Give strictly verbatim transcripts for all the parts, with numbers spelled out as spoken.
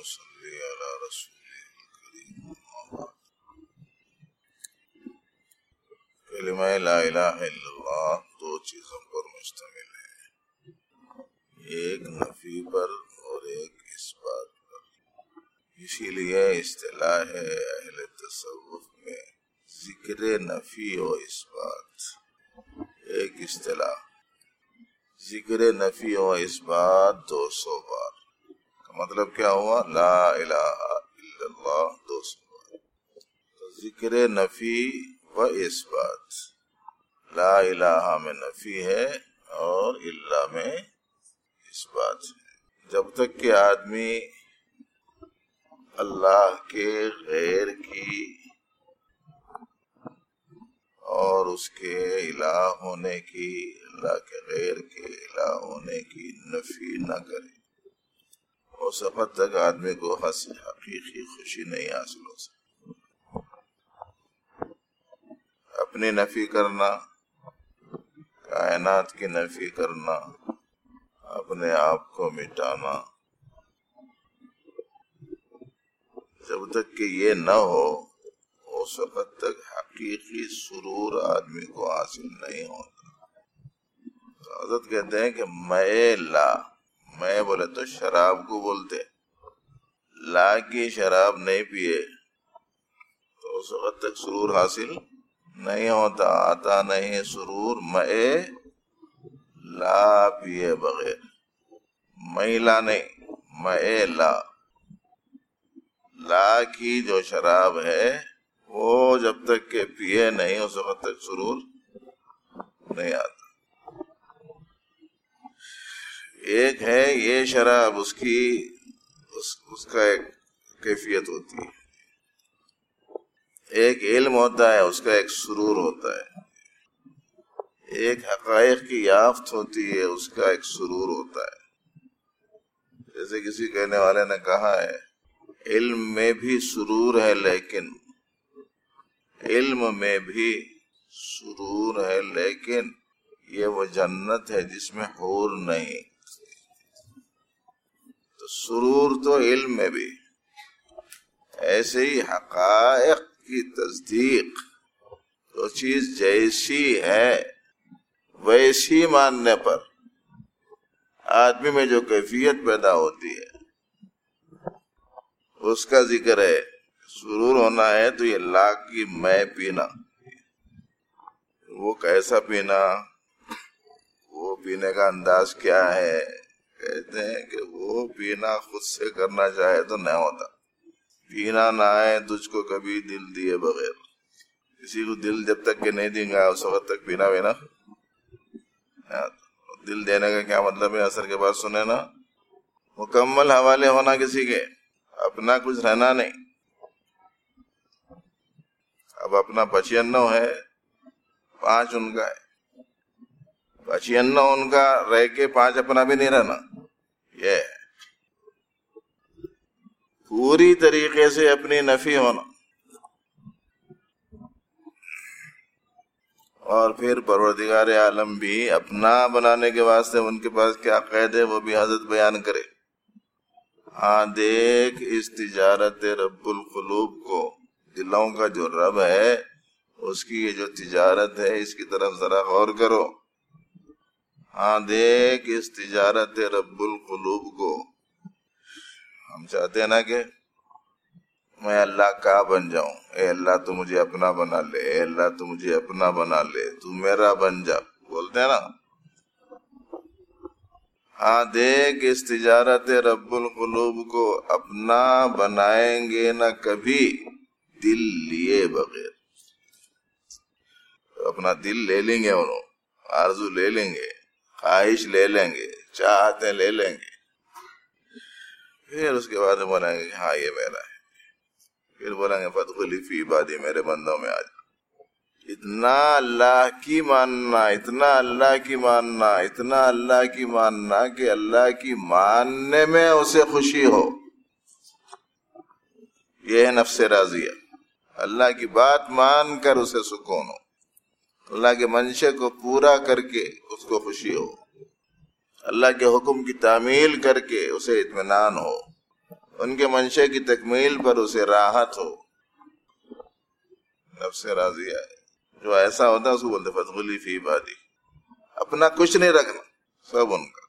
صل علی رسول الکریم کلمہ لا الہ الا اللہ دو چیزوں پر مشتمل ہے، ایک نفی پر اور ایک اثبات پر۔ اسی لیے اصطلاح ہے اہل تصوف میں ذکر نفی و اثبات۔ ایک اصطلاح ذکر نفی و اثبات دو سو بار کا مطلب کیا ہوا؟ لا الہ الا اللہ دو سو بار۔ تو ذکر نفی و اثبات، لا الہ میں نفی ہے اور الا میں اثبات ہے۔ جب تک کہ آدمی اللہ کے غیر کی اور اس کے الہ ہونے کی، اللہ کے غیر کے الہ ہونے کی نفی نہ کرے، اس وقت تک آدمی کو حقیقی خوشی نہیں حاصل ہو سکتی۔ اپنی نفی کرنا، کائنات کی نفی کرنا، اپنے آپ کو مٹانا، جب تک کہ یہ نہ ہو اس وقت تک حقیقی سرور آدمی کو حاصل نہیں ہوتا۔ تو حضرت کہتے ہیں کہ میں لا، میں بولے تو شراب کو بولتے، لا کی شراب نہیں پیے تو اس وقت تک سرور حاصل نہیں ہوتا، آتا نہیں سرور میں لا پیے بغیر۔ میں لا نہیں، میں لا، لا کی جو شراب ہے وہ جب تک کہ پیے نہیں اس وقت تک سرور نہیں آتا۔ ایک ہے یہ شراب، اس کی اس, اس کا ایک کیفیت ہوتی ہے، ایک علم ہوتا ہے، اس کا ایک سرور ہوتا ہے، ایک حقائق کی یافت ہوتی ہے، اس کا ایک سرور ہوتا ہے۔ جیسے کسی کہنے والے نے کہا ہے علم میں بھی سرور ہے، لیکن علم میں بھی سرور ہے لیکن یہ وہ جنت ہے جس میں حور نہیں۔ تو سرور تو علم میں بھی، ایسے ہی حقائق کی تصدیق، تو چیز جیسی ہے ویسی ماننے پر آدمی میں جو کیفیت پیدا ہوتی ہے اس کا ذکر ہے۔ سرور ہونا ہے تو یہ لا کی میں پینا، وہ کیسا پینا، وہ پینے کا انداز کیا ہے؟ کہتے ہیں کہ وہ پینا خود سے کرنا چاہے تو نہیں ہوتا۔ پینا نہ آئے تجھ کو کبھی دل دیے بغیر، کسی کو دل جب تک کہ نہیں دیں گا اس وقت تک پینا پینا۔ دل دینے کا کیا مطلب ہے؟ اثر کے بعد سنے نا، مکمل حوالے ہونا کسی کے، اپنا کچھ رہنا نہیں۔ اب اپنا پچینو ہے، پانچ ان کا ہے، پچینو ان کا رہ کے پانچ اپنا بھی نہیں رہنا، یہ پوری طریقے سے اپنی نفی ہونا۔ اور پھر پروردگار عالم بھی اپنا بنانے کے واسطے ان کے پاس کیا قید ہے وہ بھی حضرت بیان کرے۔ ہاں دیکھ اس تجارت رب القلوب کو، دلوں کا جو رب ہے اس کی یہ جو تجارت ہے اس کی طرف ذرا غور کرو۔ ہاں دیکھ اس تجارت رب القلوب کو۔ ہم چاہتے ہیں نا کہ میں اللہ کا بن جاؤں، اے اللہ تو مجھے اپنا بنا لے، اے اللہ تو مجھے اپنا بنا لے، تو میرا بن جا، بولتے ہیں نا۔ ہاں دیکھ اس تجارت رب القلوب کو، اپنا بنائیں گے نہ کبھی دل لیے بغیر۔ اپنا دل لے لیں گے، انہوں آرزو لے لیں گے، خواہش لے لیں گے، چاہتے لے لیں گے، پھر اس کے بعد بولیں گے کہ ہاں یہ میرا ہے، پھر بولیں گے فادخلی فی عبادی، میرے بندوں میں آ جا۔ اتنا اللہ کی ماننا، اتنا اللہ کی ماننا، اتنا اللہ کی ماننا کہ اللہ کی ماننے میں اسے خوشی ہو، یہ ہے نفس راضیہ۔ اللہ کی بات مان کر اسے سکون ہو، اللہ کے منشے کو پورا کر کے اس کو خوشی ہو، اللہ کے حکم کی تعمیل کر کے اسے اطمینان ہو، ان کے منشے کی تکمیل پر اسے راحت ہو، نفس راضیہ ہے۔ جو ایسا ہوتا ہے اس کو بولتے فدخلی فی عبادی، اپنا کچھ نہیں رکھنا، سب ان کا۔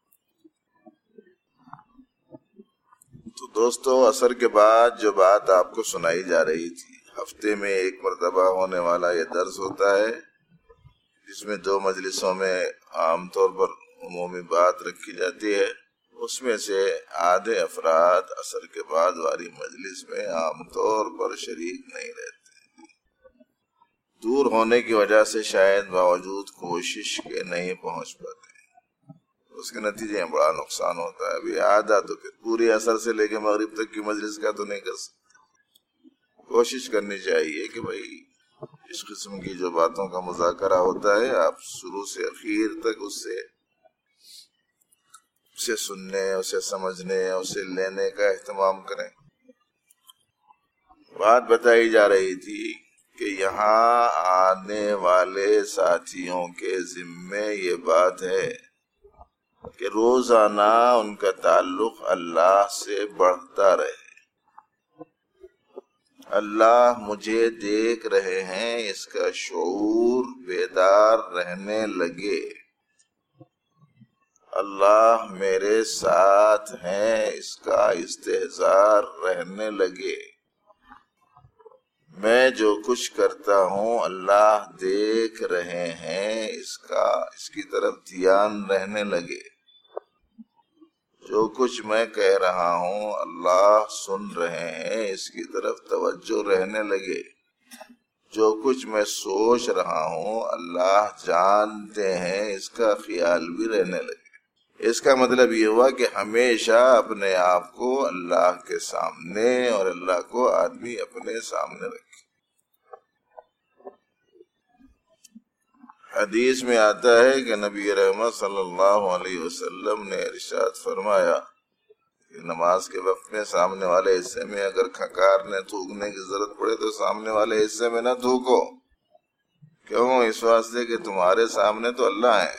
تو دوستو، عصر کے بعد جو بات آپ کو سنائی جا رہی تھی، ہفتے میں ایک مرتبہ ہونے والا یہ درس ہوتا ہے، جس میں دو مجلسوں میں عام طور پر عمومی بات رکھی جاتی ہے۔ اس میں سے آدھے افراد عصر کے بعد والی مجلس میں عام طور پر شریک نہیں رہتے، دور ہونے کی وجہ سے شاید باوجود کوشش کے نہیں پہنچ پاتے، اس کے نتیجے میں بڑا نقصان ہوتا ہے۔ ابھی آدھا تو پھر پوری عصر سے لے کے مغرب تک کی مجلس کا تو نہیں کر سکتے۔ کوشش کرنی چاہیے کہ بھائی اس قسم کی جو باتوں کا مذاکرہ ہوتا ہے آپ شروع سے اخیر تک اس سے اسے سننے، اسے سمجھنے، اسے لینے کا اہتمام کریں۔ بات بتائی جا رہی تھی کہ یہاں آنے والے ساتھیوں کے ذمے یہ بات ہے کہ روزانہ ان کا تعلق اللہ سے بڑھتا رہے۔ اللہ مجھے دیکھ رہے ہیں، اس کا شعور بیدار رہنے لگے۔ اللہ میرے ساتھ ہیں، اس کا استحضار رہنے لگے۔ میں جو کچھ کرتا ہوں اللہ دیکھ رہے ہیں، اس کا اس کی طرف دھیان رہنے لگے۔ جو کچھ میں کہہ رہا ہوں اللہ سن رہے ہیں، اس کی طرف توجہ رہنے لگے۔ جو کچھ میں سوچ رہا ہوں اللہ جانتے ہیں، اس کا خیال بھی رہنے لگے۔ اس کا مطلب یہ ہوا کہ ہمیشہ اپنے آپ کو اللہ کے سامنے اور اللہ کو آدمی اپنے سامنے رکھے۔ حدیث میں آتا ہے کہ نبی رحمت صلی اللہ علیہ وسلم نے ارشاد فرمایا کہ نماز کے وقت میں سامنے والے حصے میں اگر کھنکارنے تھوکنے کی ضرورت پڑے تو سامنے والے حصے میں نہ تھوکو۔ کیوں؟ اس واسطے کہ تمہارے سامنے تو اللہ ہے۔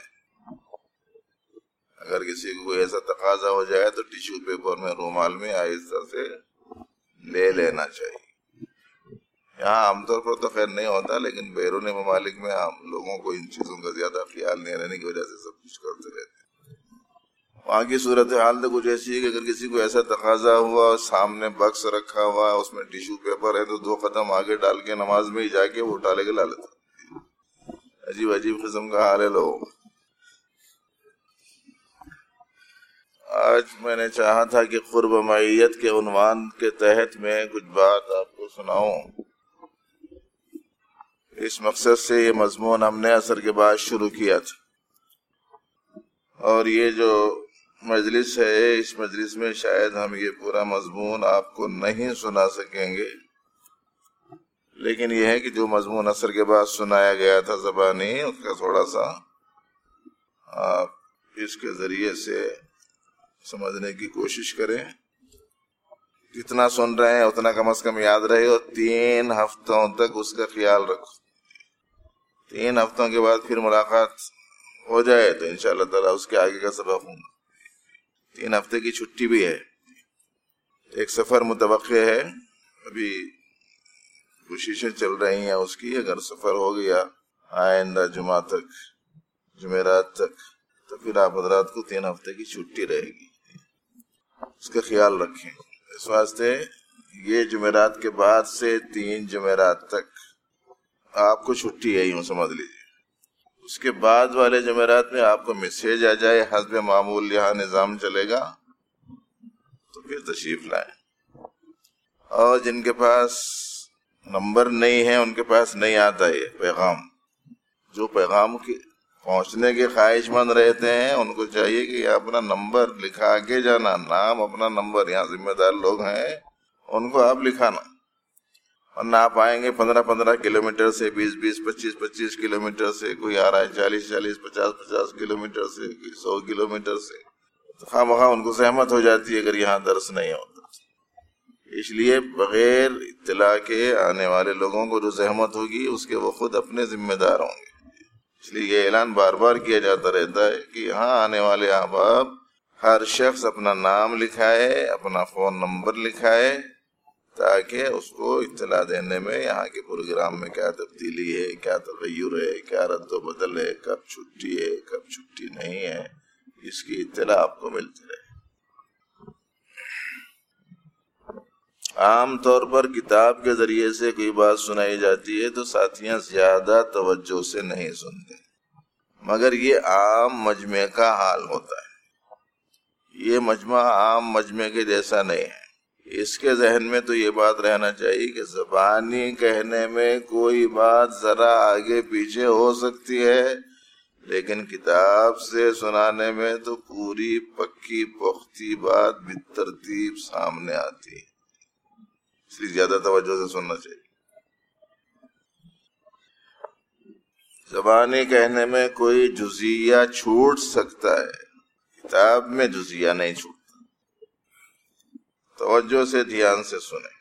اگر کسی کو کوئی ایسا تقاضا ہو جائے تو ٹیشو پیپر میں، رومال میں آہستہ سے لے لینا چاہیے۔ یہاں عام طور پر تو خیر نہیں ہوتا، لیکن بیرون ممالک میں عام لوگوں کو ان چیزوں کا زیادہ خیال نہیں رہنے کی وجہ سے سب کچھ کرتے رہتے ہیں۔ وہاں کی صورتحال تو کچھ ایسی ہے کہ اگر کسی کو ایسا تقاضا ہوا اور سامنے بکس رکھا ہوا ہے، اس میں ٹیشو پیپر ہے، تو دو قدم آگے ڈال کے نماز میں ہی جا کے وہ اٹھا لے کے لا لیتا۔ عجیب عجیب قسم کا حال ہے لوگوں کا۔ آج میں نے چاہا تھا کہ قرب معیت کے عنوان کے تحت میں کچھ بات آپ کو سناؤں۔ اس مقصد سے یہ مضمون ہم نے عصر کے بعد شروع کیا تھا، اور یہ جو مجلس ہے اس مجلس میں شاید ہم یہ پورا مضمون آپ کو نہیں سنا سکیں گے، لیکن یہ ہے کہ جو مضمون عصر کے بعد سنایا گیا تھا زبانی، اس کا تھوڑا سا آپ اس کے ذریعے سے سمجھنے کی کوشش کریں۔ جتنا سن رہے ہیں اتنا کم از کم یاد رہے، اور تین ہفتوں تک اس کا خیال رکھو۔ تین ہفتوں کے بعد پھر ملاقات ہو جائے تو انشاءاللہ تعالیٰ اس کے آگے کا سبق ہوں گا۔ تین ہفتے کی چھٹی بھی ہے، ایک سفر متوقع ہے، ابھی کوششیں چل رہی ہیں اس کی۔ اگر سفر ہو گیا آئندہ جمعہ تک، جمعرات تک، تو پھر آپ حضرات کو تین ہفتے کی چھٹی رہے گی، اس کا خیال رکھیں۔ اس واسطے یہ جمعرات کے بعد سے تین جمعرات تک آپ کو چھٹی ہے، یوں سمجھ لیجیے۔ اس کے بعد والے جمعرات میں آپ کو میسیج آ جائے، حسب معمول یہاں نظام چلے گا، تو پھر تشریف لائیں۔ اور جن کے پاس نمبر نہیں ہے ان کے پاس نہیں آتا یہ پیغام۔ جو پیغام کی پہنچنے کے خواہش مند رہتے ہیں ان کو چاہیے کہ اپنا نمبر لکھا کے جانا، نام اپنا نمبر، یہاں ذمہ دار لوگ ہیں ان کو آپ لکھانا، ورنہ آپ آئیں گے پندرہ پندرہ کلومیٹر سے، بیس بیس پچیس پچیس کلومیٹر سے، کوئی آ رہا ہے چالیس چالیس پچاس پچاس کلومیٹر سے، کوئی سو کلومیٹر سے، تو خواہ مخواہ ان کو زحمت ہو جاتی ہے اگر یہاں درس نہیں ہوتا۔ اس لیے بغیر اطلاع کے آنے والے لوگوں کو جو زحمت ہوگی اس کے وہ خود اپنے ذمہ دار ہوں گے۔ اس لیے یہ اعلان بار بار کیا جاتا رہتا ہے کہ یہاں آنے والے احباب ہر شخص اپنا نام لکھائے، اپنا فون نمبر لکھائے، تاکہ اس کو اطلاع دینے میں یہاں کے پروگرام میں کیا تبدیلی ہے، کیا تغیر ہے، کیا رد و بدل ہے، کب چھٹی ہے، کب چھٹی نہیں ہے، اس کی اطلاع آپ کو ملتی رہے۔ عام طور پر کتاب کے ذریعے سے کوئی بات سنائی جاتی ہے تو ساتھیاں زیادہ توجہ سے نہیں سنتے، مگر یہ عام مجمع کا حال ہوتا ہے۔ یہ مجمع عام مجمع کے جیسا نہیں ہے۔ اس کے ذہن میں تو یہ بات رہنا چاہیے کہ زبانی کہنے میں کوئی بات ذرا آگے پیچھے ہو سکتی ہے، لیکن کتاب سے سنانے میں تو پوری پکی پختی بات بالترتیب سامنے آتی ہے، اس لیے زیادہ توجہ سے سننا چاہیے۔ زبانی کہنے میں کوئی جزیہ چھوٹ سکتا ہے، کتاب میں جزیہ نہیں چھوٹتا۔ توجہ سے دھیان سے سنیں۔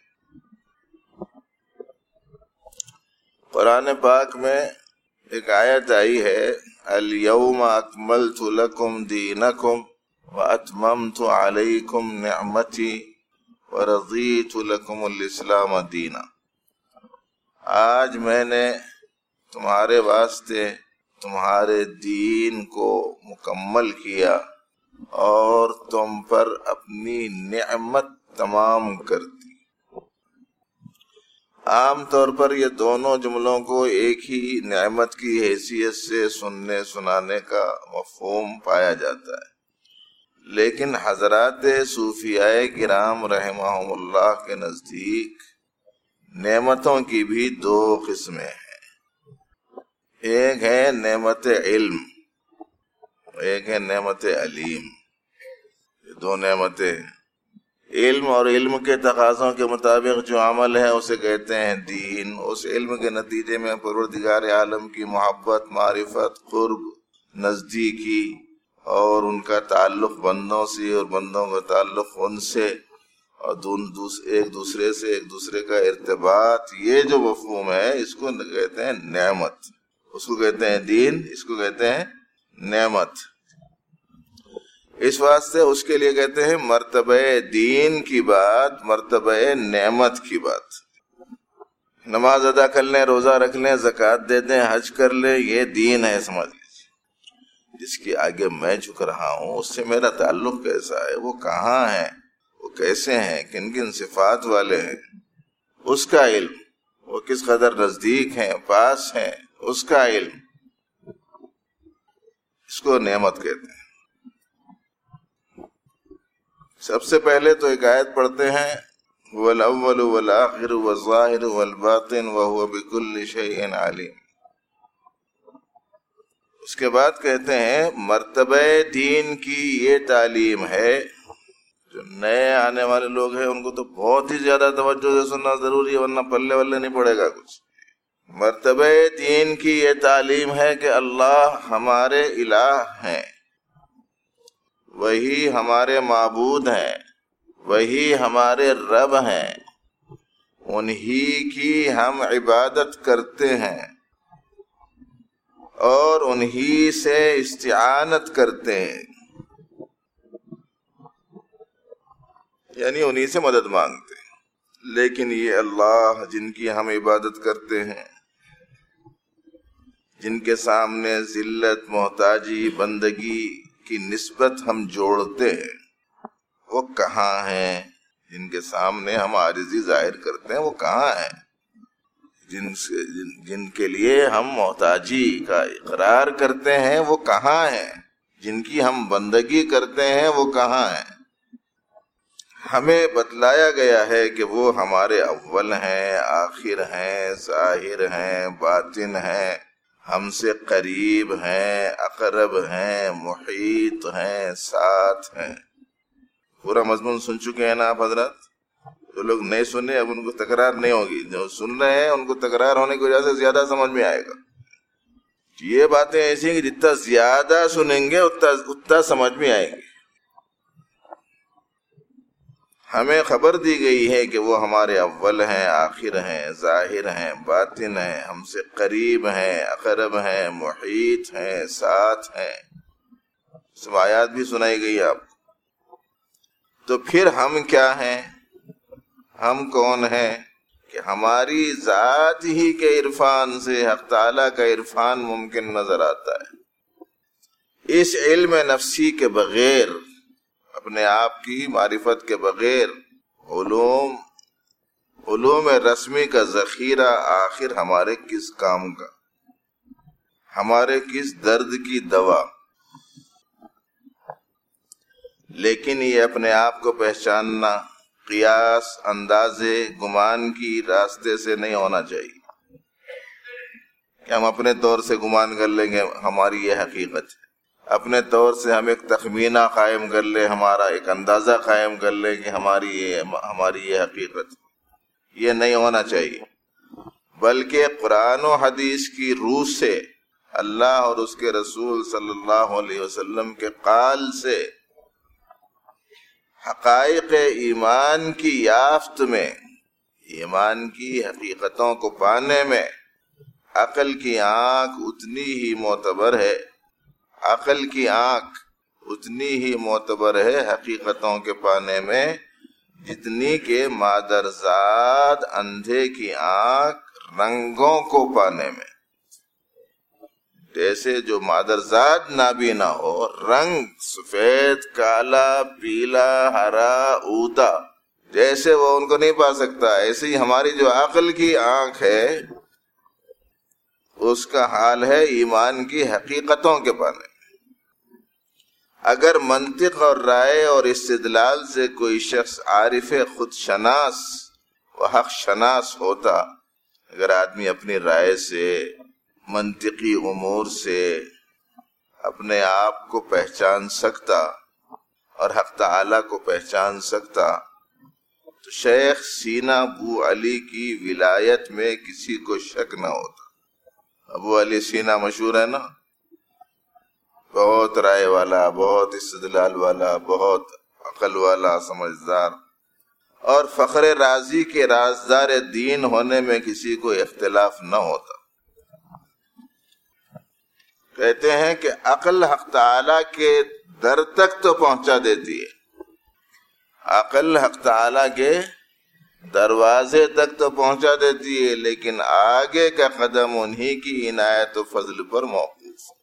قرآن پاک میں ایک آیت آئی ہے، الیوم اکملت لکم دینکم واتممت علیکم نعمتی ورضیت لکم الاسلام دینا۔ آج میں نے تمہارے واسطے تمہارے دین کو مکمل کیا اور تم پر اپنی نعمت تمام کر دی۔ عام طور پر یہ دونوں جملوں کو ایک ہی نعمت کی حیثیت سے سننے سنانے کا مفہوم پایا جاتا ہے، لیکن حضرات صوفیاء کرام رحمہم اللہ کے نزدیک نعمتوں کی بھی دو قسمیں ہیں، ایک ہے نعمت علم، ایک ہے نعمت علیم۔ یہ دو نعمتیں، علم اور علم کے تقاضوں کے مطابق جو عمل ہے اسے کہتے ہیں دین۔ اس علم کے نتیجے میں پروردگار عالم کی محبت، معرفت، قرب، نزدیکی اور ان کا تعلق بندوں سے اور بندوں کا تعلق ان سے اور ایک دوسرے سے ایک دوسرے کا ارتباط، یہ جو مفہوم ہے اس کو کہتے ہیں نعمت، اس کو کہتے ہیں دین، اس کو کہتے ہیں نعمت۔ اس واسطے اس کے لیے کہتے ہیں مرتبہ دین کی بات، مرتبہ نعمت کی بات۔ نماز ادا کر لیں، روزہ رکھ لیں، زکوٰۃ دے دیں، حج کر لیں، یہ دین ہے سمجھ لیجیے۔ جس کے آگے میں جھک رہا ہوں اس سے میرا تعلق کیسا ہے، وہ کہاں ہے، وہ کیسے ہیں، کن کن صفات والے ہیں، اس کا علم، وہ کس قدر نزدیک ہیں، پاس ہیں، اس کا علم، اس کو نعمت کہتے ہیں۔ سب سے پہلے تو ایک آیت پڑھتے ہیں، هو الاول والآخر والظاہر والباطن وهو بكل شيء علیم۔ اس کے بعد کہتے ہیں مرتبہ دین کی یہ تعلیم ہے، جو نئے آنے والے لوگ ہیں ان کو تو بہت ہی زیادہ توجہ سے سننا ضروری ہے، ورنہ پلے ولے نہیں پڑے گا کچھ۔ مرتبہ دین کی یہ تعلیم ہے کہ اللہ ہمارے الہ ہیں، وہی ہمارے معبود ہیں، وہی ہمارے رب ہیں، انہی کی ہم عبادت کرتے ہیں اور انہی سے استعانت کرتے ہیں، یعنی انہی سے مدد مانگتے ہیں۔ لیکن یہ اللہ جن کی ہم عبادت کرتے ہیں، جن کے سامنے ذلت، محتاجی، بندگی کی نسبت ہم جوڑتے ہیں، وہ کہاں ہیں؟ جن کے سامنے ہم عاجزی ظاہر کرتے ہیں وہ کہاں ہیں؟ جن سے جن, جن کے لیے ہم محتاجی کا اقرار کرتے ہیں وہ کہاں ہیں؟ جن کی ہم بندگی کرتے ہیں وہ کہاں ہیں؟ ہمیں بتلایا گیا ہے کہ وہ ہمارے اول ہیں، آخر ہیں، ظاہر ہیں، باطن ہیں، ہم سے قریب ہیں، اقرب ہیں، محیط ہیں، ساتھ ہیں۔ پورا مضمون سن چکے ہیں نا آپ حضرات؟ جو لوگ نہیں سنے اب ان کو تکرار نہیں ہوگی، جو سن رہے ہیں ان کو تکرار ہونے کی وجہ سے زیادہ سمجھ میں آئے گا۔ یہ باتیں ایسی ہیں کہ جتنا زیادہ سنیں گے اتنا اتنا سمجھ میں آئیں گے۔ ہمیں خبر دی گئی ہے کہ وہ ہمارے اول ہیں، آخر ہیں، ظاہر ہیں، باطن ہیں، ہم سے قریب ہیں، اقرب ہیں، محیط ہیں، ساتھ ہیں۔ سب آیات بھی سنائی گئی آپ کو۔ تو پھر ہم کیا ہیں؟ ہم کون ہیں کہ ہماری ذات ہی کے عرفان سے حق تعالیٰ کا عرفان ممکن نظر آتا ہے۔ اس علم نفسی کے بغیر، اپنے آپ کی معرفت کے بغیر، علوم علوم رسمی کا ذخیرہ آخر ہمارے کس کام کا، ہمارے کس درد کی دوا؟ لیکن یہ اپنے آپ کو پہچاننا قیاس، اندازے، گمان کی راستے سے نہیں ہونا چاہیے کہ ہم اپنے طور سے گمان کر لیں گے ہماری یہ حقیقت ہے، اپنے طور سے ہم ایک تخمینہ قائم کر لیں، ہمارا ایک اندازہ قائم کر لیں کہ ہماری یہ ہماری یہ حقیقت ہے۔ یہ نہیں ہونا چاہیے، بلکہ قرآن و حدیث کی روح سے، اللہ اور اس کے رسول صلی اللہ علیہ وسلم کے قال سے حقائق ایمان کی یافت میں، ایمان کی حقیقتوں کو پانے میں عقل کی آنکھ اتنی ہی معتبر ہے، عقل کی آنکھ اتنی ہی معتبر ہے حقیقتوں کے پانے میں جتنی کہ مادرزاد اندھے کی آنکھ رنگوں کو پانے میں۔ جیسے جو مادرزاد نابینا ہو، رنگ سفید، کالا، پیلا، ہرا، اودا، جیسے وہ ان کو نہیں پا سکتا، ایسے ہی ہماری جو عقل کی آنکھ ہے اس کا حال ہے ایمان کی حقیقتوں کے پانے۔ اگر منطق اور رائے اور استدلال سے کوئی شخص عارف خود شناس و حق شناس ہوتا، اگر آدمی اپنی رائے سے، منطقی امور سے اپنے آپ کو پہچان سکتا اور حق تعالیٰ کو پہچان سکتا، تو شیخ سینا ابو علی کی ولایت میں کسی کو شک نہ ہوتا۔ ابو علی سینا مشہور ہے نا، بہت رائے والا، بہت استدلال والا، بہت عقل والا، سمجھدار، اور فخر رازی کے رازدار دین ہونے میں کسی کو اختلاف نہ ہوتا۔ کہتے ہیں کہ عقل حق تعالیٰ کے در تک تو پہنچا دیتی ہے، عقل حق تعالیٰ کے دروازے تک تو پہنچا دیتی ہے، لیکن آگے کا قدم انہی کی عنایت و فضل پر موقوف۔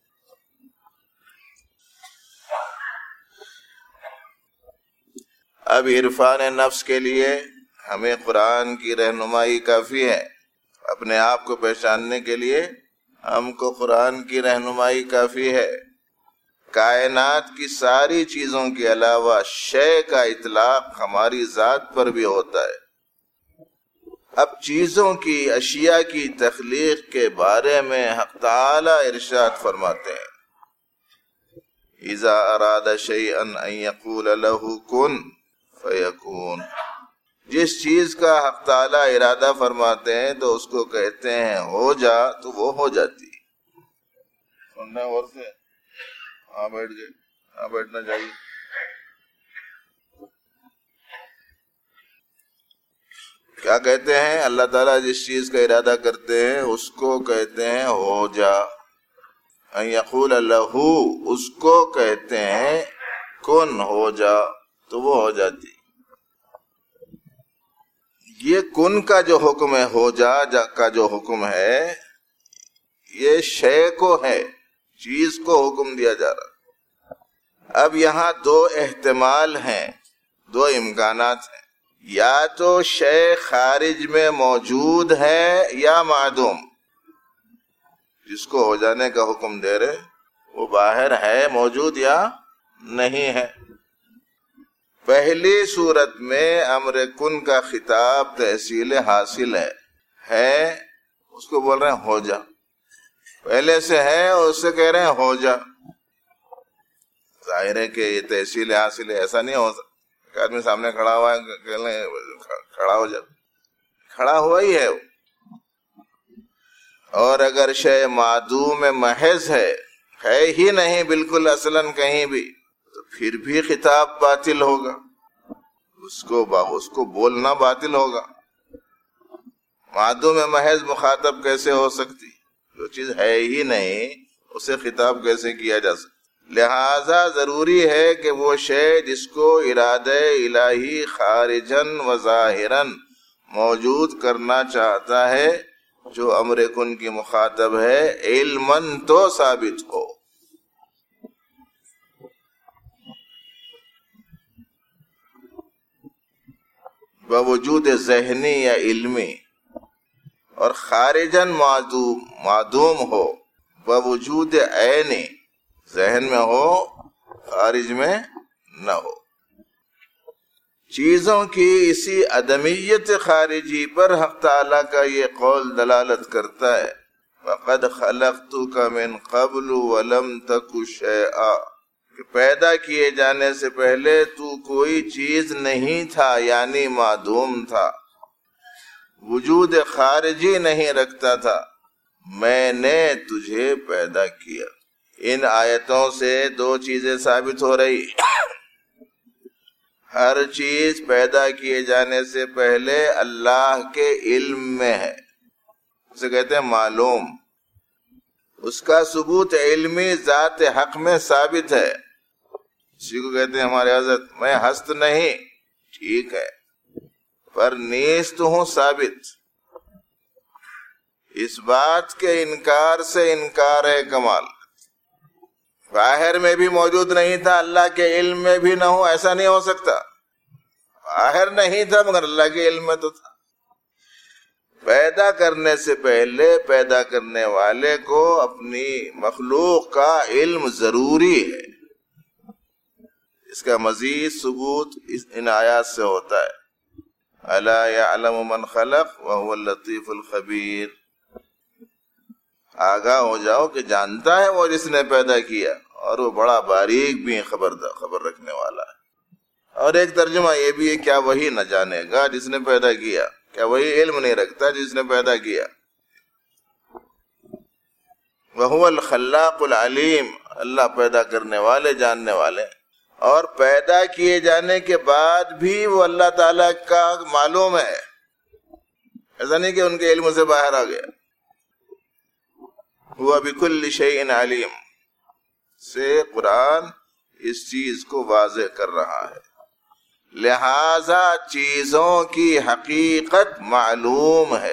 اب عرفان نفس کے لیے ہمیں قرآن کی رہنمائی کافی ہے، اپنے آپ کو پہچاننے کے لیے ہم کو قرآن کی رہنمائی کافی ہے۔ کائنات کی ساری چیزوں کے علاوہ شے کا اطلاق ہماری ذات پر بھی ہوتا ہے۔ اب چیزوں کی، اشیاء کی تخلیق کے بارے میں حق تعالی ارشاد فرماتے ہیں، اذا اراد شیئا ان یقول له کن فیکون۔ جس چیز کا حق تعالی ارادہ فرماتے ہیں تو اس کو کہتے ہیں ہو جا، تو وہ ہو جاتی ہے۔ سننا اور سے ہاں بیٹھ گئے، ہاں بیٹھنا چاہیے۔ کیا کہتے ہیں؟ اللہ تعالیٰ جس چیز کا ارادہ کرتے ہیں اس کو کہتے ہیں ہو جا۔ ان یقول له، اس کو کہتے ہیں کن، ہو جا، تو وہ ہو جاتی۔ یہ کن کا جو حکم ہے، ہو جا کا جو حکم ہے، یہ شے کو ہے، چیز کو حکم دیا جا رہا۔ اب یہاں دو احتمال ہیں، دو امکانات ہیں، یا تو شے خارج میں موجود ہے یا معدوم۔ جس کو ہو جانے کا حکم دے رہے وہ باہر ہے، موجود یا نہیں ہے۔ پہلی صورت میں امر کن کا خطاب تحصیل حاصل ہے ہے اس کو بول رہے ہیں ہو جا، پہلے سے ہے اور اس سے کہہ رہے ہیں ہو جا۔ ظاہر ہے کہ یہ تحصیل حاصل ہے، ایسا نہیں ہو سکتا ایک آدمی سامنے کھڑا ہوا ہے کہ لیں کھڑا ہو جا، کھڑا ہوا ہی ہے۔ اور اگر شے معدوم محض ہے، ہے ہی نہیں بالکل اصلاً کہیں بھی، تو پھر بھی خطاب باطل ہوگا، اس کو با اس کو بولنا باطل ہوگا۔ معدوم محض مخاطب کیسے ہو سکتی؟ جو چیز ہے ہی نہیں اسے خطاب کیسے کیا جا سکتا؟ لہذا ضروری ہے کہ وہ شے جس کو ارادہ الہی خارجن و ظاہرن موجود کرنا چاہتا ہے جو امر کن کی مخاطب ہے علماً تو ثابت ہو. بوجود ذہنی یا علمی، اور خارجن معدوم معدوم ہو بوجود عینی، ذہن میں ہو خارج میں نہ ہو. چیزوں کی اسی عدمیت خارجی پر حق تعالیٰ کا یہ قول دلالت کرتا ہے وَقَدْ خَلَقْتُكَ مِنْ قَبْلُ وَلَمْ تَكُ شَيْئًا، کہ پیدا کیے جانے سے پہلے تو کوئی چیز نہیں تھا، یعنی معدوم تھا، وجود خارجی نہیں رکھتا تھا، میں نے تجھے پیدا کیا. ان آیتوں سے دو چیزیں ثابت ہو رہی. ہر چیز پیدا کیے جانے سے پہلے اللہ کے علم میں ہے، اسے کہتے ہیں معلوم. اس کا ثبوت علمی ذات حق میں ثابت ہے. اسی کو کہتے ہیں ہمارے حضرت میں ہست نہیں، ٹھیک ہے، پر نیست ہوں ثابت. اس بات کے انکار سے انکار ہے کمال. باہر میں بھی موجود نہیں تھا، اللہ کے علم میں بھی نہ ہو، ایسا نہیں ہو سکتا. باہر نہیں تھا مگر اللہ کے علم میں تو تھا. پیدا کرنے سے پہلے پیدا کرنے والے کو اپنی مخلوق کا علم ضروری ہے. اس کا مزید ثبوت ان آیات سے ہوتا ہے. الا یعلم من خلق وهو اللطیف الخبیر. آگاہ ہو جاؤ کہ جانتا ہے وہ جس نے پیدا کیا، اور وہ بڑا باریک بھی خبر خبر رکھنے والا ہے. اور ایک ترجمہ یہ بھی ہے کیا وہی نہ جانے گا جس نے پیدا کیا؟ کیا وہی علم نہیں رکھتا جس نے پیدا کیا؟ وَهُوَ الْخَلَّاقُ الْعَلِيمُ، اللہ پیدا کرنے والے جاننے والے. اور پیدا کیے جانے کے بعد بھی وہ اللہ تعالیٰ کا معلوم ہے، ایسا نہیں کہ ان کے علم سے باہر آ گیا. هُوَ بِكُلِّ شَيْءٍ عَلِيمٌ سے قرآن اس چیز کو واضح کر رہا ہے. لہذا چیزوں کی حقیقت معلوم ہے.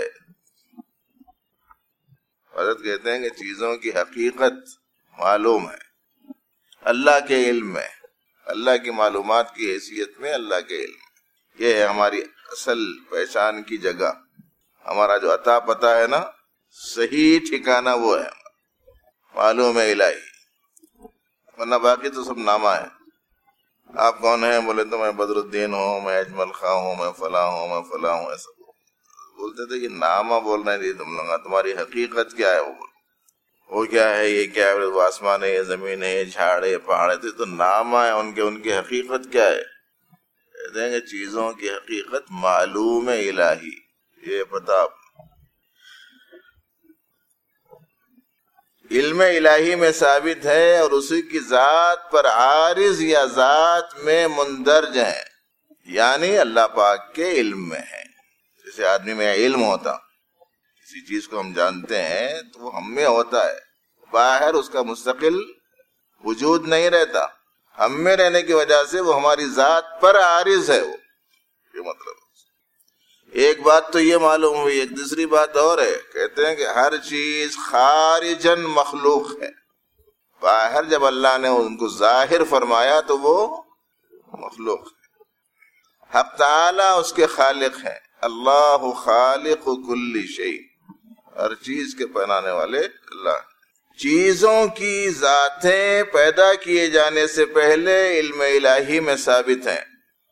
حضرت کہتے ہیں کہ چیزوں کی حقیقت معلوم ہے اللہ کے علم میں، اللہ کی معلومات کی حیثیت میں اللہ کے علم. یہ ہے ہماری اصل پہچان کی جگہ. ہمارا جو عطا پتہ ہے نا، صحیح ٹھکانہ وہ ہے معلوم الہی، ورنہ باقی تو سب نامہ ہے. آپ کون ہیں؟ بولے تو میں بدر الدین ہوں، میں اجمل خان ہوں، میں فلاں ہوں، میں فلاں ہوں. ایسا بولتے تھے کہ نامہ بولنا نہیں تم لوگا، تمہاری حقیقت کیا ہے؟ وہ بول وہ کیا ہے، یہ کیا ہے، وہ آسمان ہے، یہ زمین ہے، یہ جھاڑ ہے، یہ پہاڑ ہے. تو نامہ ہے ان کے، ان کی حقیقت کیا ہے؟ کہتے ہیں کہ چیزوں کی حقیقت معلوم الہی. یہ پتہ علم الہی میں ثابت ہے، اور اسی کی ذات پر عارض یا ذات میں مندرج ہے، یعنی اللہ پاک کے علم میں ہے. جیسے آدمی میں علم ہوتا، کسی چیز کو ہم جانتے ہیں تو وہ ہم میں ہوتا ہے، باہر اس کا مستقل وجود نہیں رہتا. ہم میں رہنے کی وجہ سے وہ ہماری ذات پر عارض ہے. وہ یہ مطلب ایک بات تو یہ معلوم ہوئی. ایک دوسری بات اور ہے، کہتے ہیں کہ ہر چیز خارجن مخلوق ہے. باہر جب اللہ نے ان کو ظاہر فرمایا تو وہ مخلوق ہے. حق تعالی اس کے خالق ہیں. اللہ خالق کل شیء، ہر چیز کے بنانے والے اللہ. چیزوں کی ذاتیں پیدا کیے جانے سے پہلے علم الہی میں ثابت ہیں،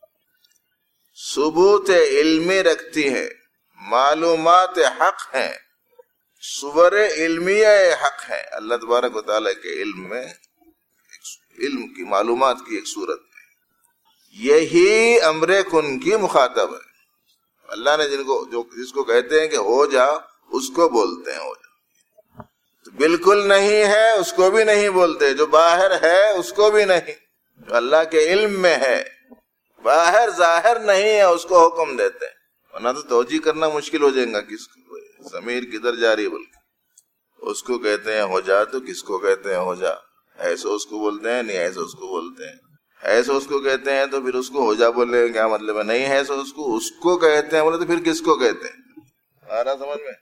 ثبوت علمی رکھتی ہیں، معلومات حق ہیں، صور علمیہ حق ہیں. اللہ تبارک و تعالیٰ کے علم میں، علم کی معلومات کی ایک صورت میں یہی امر کن کی مخاطب ہے. اللہ نے جن کو جو جس کو کہتے ہیں کہ ہو جا، اس کو بولتے ہیں ہو جا. تو بالکل نہیں ہے اس کو بھی نہیں بولتے، جو باہر ہے اس کو بھی نہیں، جو اللہ کے علم میں ہے باہر ظاہر نہیں ہے اس کو حکم دیتے ہیں. ورنہ تو توجیہ کرنا مشکل ہو جائے گا. کس کو ضمیر کدھر جاری، بلکہ اس کو کہتے ہیں ہو جا تو کس کو کہتے ہیں ہو جا. ایسے اس کو بولتے ہیں، نہیں ایسے اس کو بولتے ہیں، ایسے اس کو کہتے ہیں تو پھر اس کو ہو جا بولے کیا مطلب ہے، نہیں ایسے اس کو اس کو کہتے ہیں بولے تو پھر کس کو کہتے ہیں؟ آ رہا سمجھ میں؟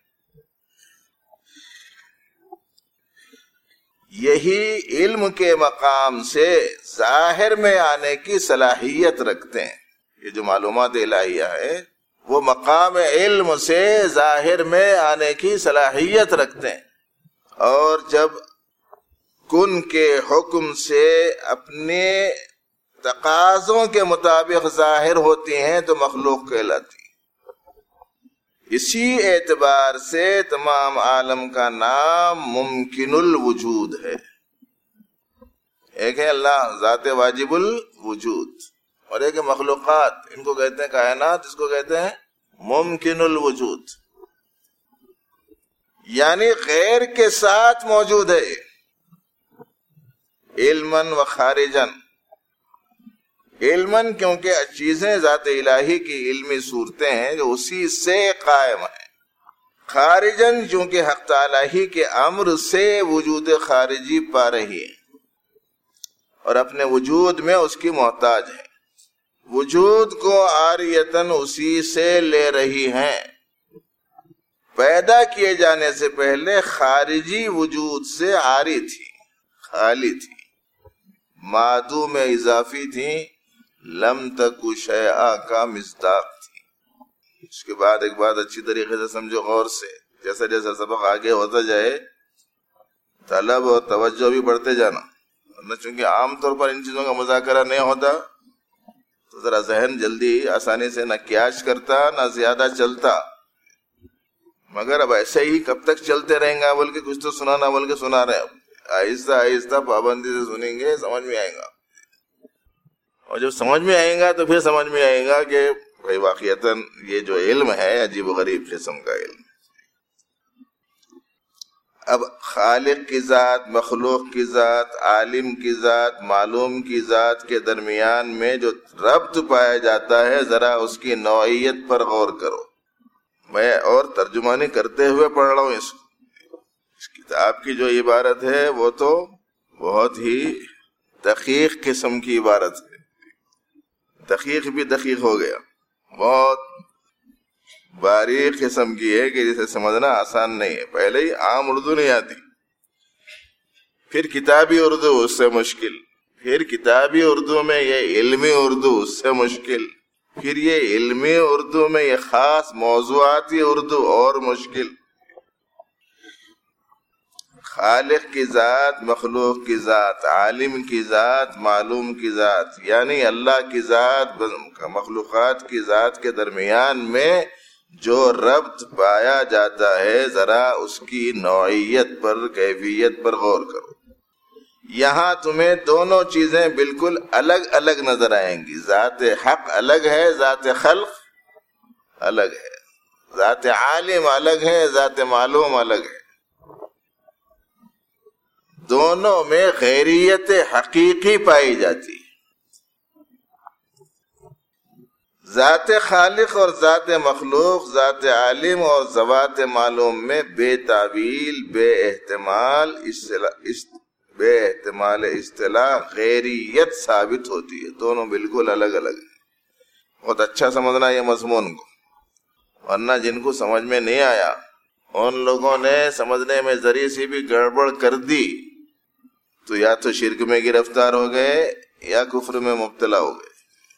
یہی علم کے مقام سے ظاہر میں آنے کی صلاحیت رکھتے ہیں. یہ جو معلومات الہیہ ہے وہ مقام علم سے ظاہر میں آنے کی صلاحیت رکھتے ہیں، اور جب کن کے حکم سے اپنے تقاضوں کے مطابق ظاہر ہوتی ہیں تو مخلوق کہلاتی. اسی اعتبار سے تمام عالم کا نام ممکن الوجود ہے. ایک ہے اللہ ذات واجب الوجود، اور ایک ہے مخلوقات، ان کو کہتے ہیں کائنات، اس کو کہتے ہیں ممکن الوجود، یعنی غیر کے ساتھ موجود ہے، علماً و خارجاً. علماً کیونکہ چیزیں ذات الہی کی علمی صورتیں ہیں جو اسی سے قائم ہیں، خارجاً چونکہ حق تعالی ہی کے امر سے وجود خارجی پا رہی ہے اور اپنے وجود میں اس کی محتاج ہے، وجود کو عاریتاً اسی سے لے رہی ہیں. پیدا کیے جانے سے پہلے خارجی وجود سے عاری تھی، خالی تھی، معدوم اضافی تھی، لم تکو شیئا کا مصداق تھی. اس کے بعد ایک بات اچھی طریقے سے سمجھو غور سے، جیسا جیسا سبق آگے ہوتا جائے طلب اور توجہ بھی بڑھتے جانا، ورنہ چونکہ عام طور پر ان چیزوں کا مذاکرہ نہیں ہوتا تو ذرا ذہن جلدی آسانی سے نہ کیاش کرتا نہ زیادہ چلتا. مگر اب ایسے ہی کب تک چلتے رہیں گا بول کے کچھ تو سنانا بول کے سنا رہے ہیں، آہستہ آہستہ پابندی سے سنیں گے سمجھ میں آئے گا، اور جب سمجھ میں آئے گا تو پھر سمجھ میں آئے گا کہ بھائی واقعتاً یہ جو علم ہے عجیب و غریب قسم کا علم. اب خالق کی ذات، مخلوق کی ذات، عالم کی ذات، معلوم کی ذات کے درمیان میں جو ربط پایا جاتا ہے ذرا اس کی نوعیت پر غور کرو. میں اور ترجمانی کرتے ہوئے پڑھ رہا ہوں اس کو، اس کتاب کی جو عبارت ہے وہ تو بہت ہی دقیق قسم کی عبارت ہے، دقیق بھی دقیق ہو گیا، بہت باریک قسم کی ہے کہ جسے سمجھنا آسان نہیں ہے. پہلے ہی عام اردو نہیں آتی، پھر کتابی اردو اس سے مشکل، پھر کتابی اردو میں یہ علمی اردو اس سے مشکل، پھر یہ علمی اردو میں یہ خاص موضوعاتی اردو اور مشکل. خالق کی ذات، مخلوق کی ذات، عالم کی ذات، معلوم کی ذات، یعنی اللہ کی ذات مخلوقات کی ذات کے درمیان میں جو ربط پایا جاتا ہے ذرا اس کی نوعیت پر، کیفیت پر غور کرو. یہاں تمہیں دونوں چیزیں بالکل الگ الگ نظر آئیں گی. ذات حق الگ ہے، ذات خلق الگ ہے، ذات عالم الگ ہے، ذات معلوم الگ ہے. دونوں میں غیریت حقیقی پائی جاتی ہے. ذات خالق اور ذات مخلوق، ذات عالم اور ذوات معلوم میں بے تعویل، بے احتمال بے احتمال اصطلاح غیریت ثابت ہوتی ہے. دونوں بالکل الگ الگ ہیں. بہت اچھا سمجھنا یہ مضمون کو، ورنہ جن کو سمجھ میں نہیں آیا ان لوگوں نے سمجھنے میں ذری سی بھی گڑبڑ کر دی تو یا تو شرک میں گرفتار ہو گئے یا کفر میں مبتلا ہو گئے.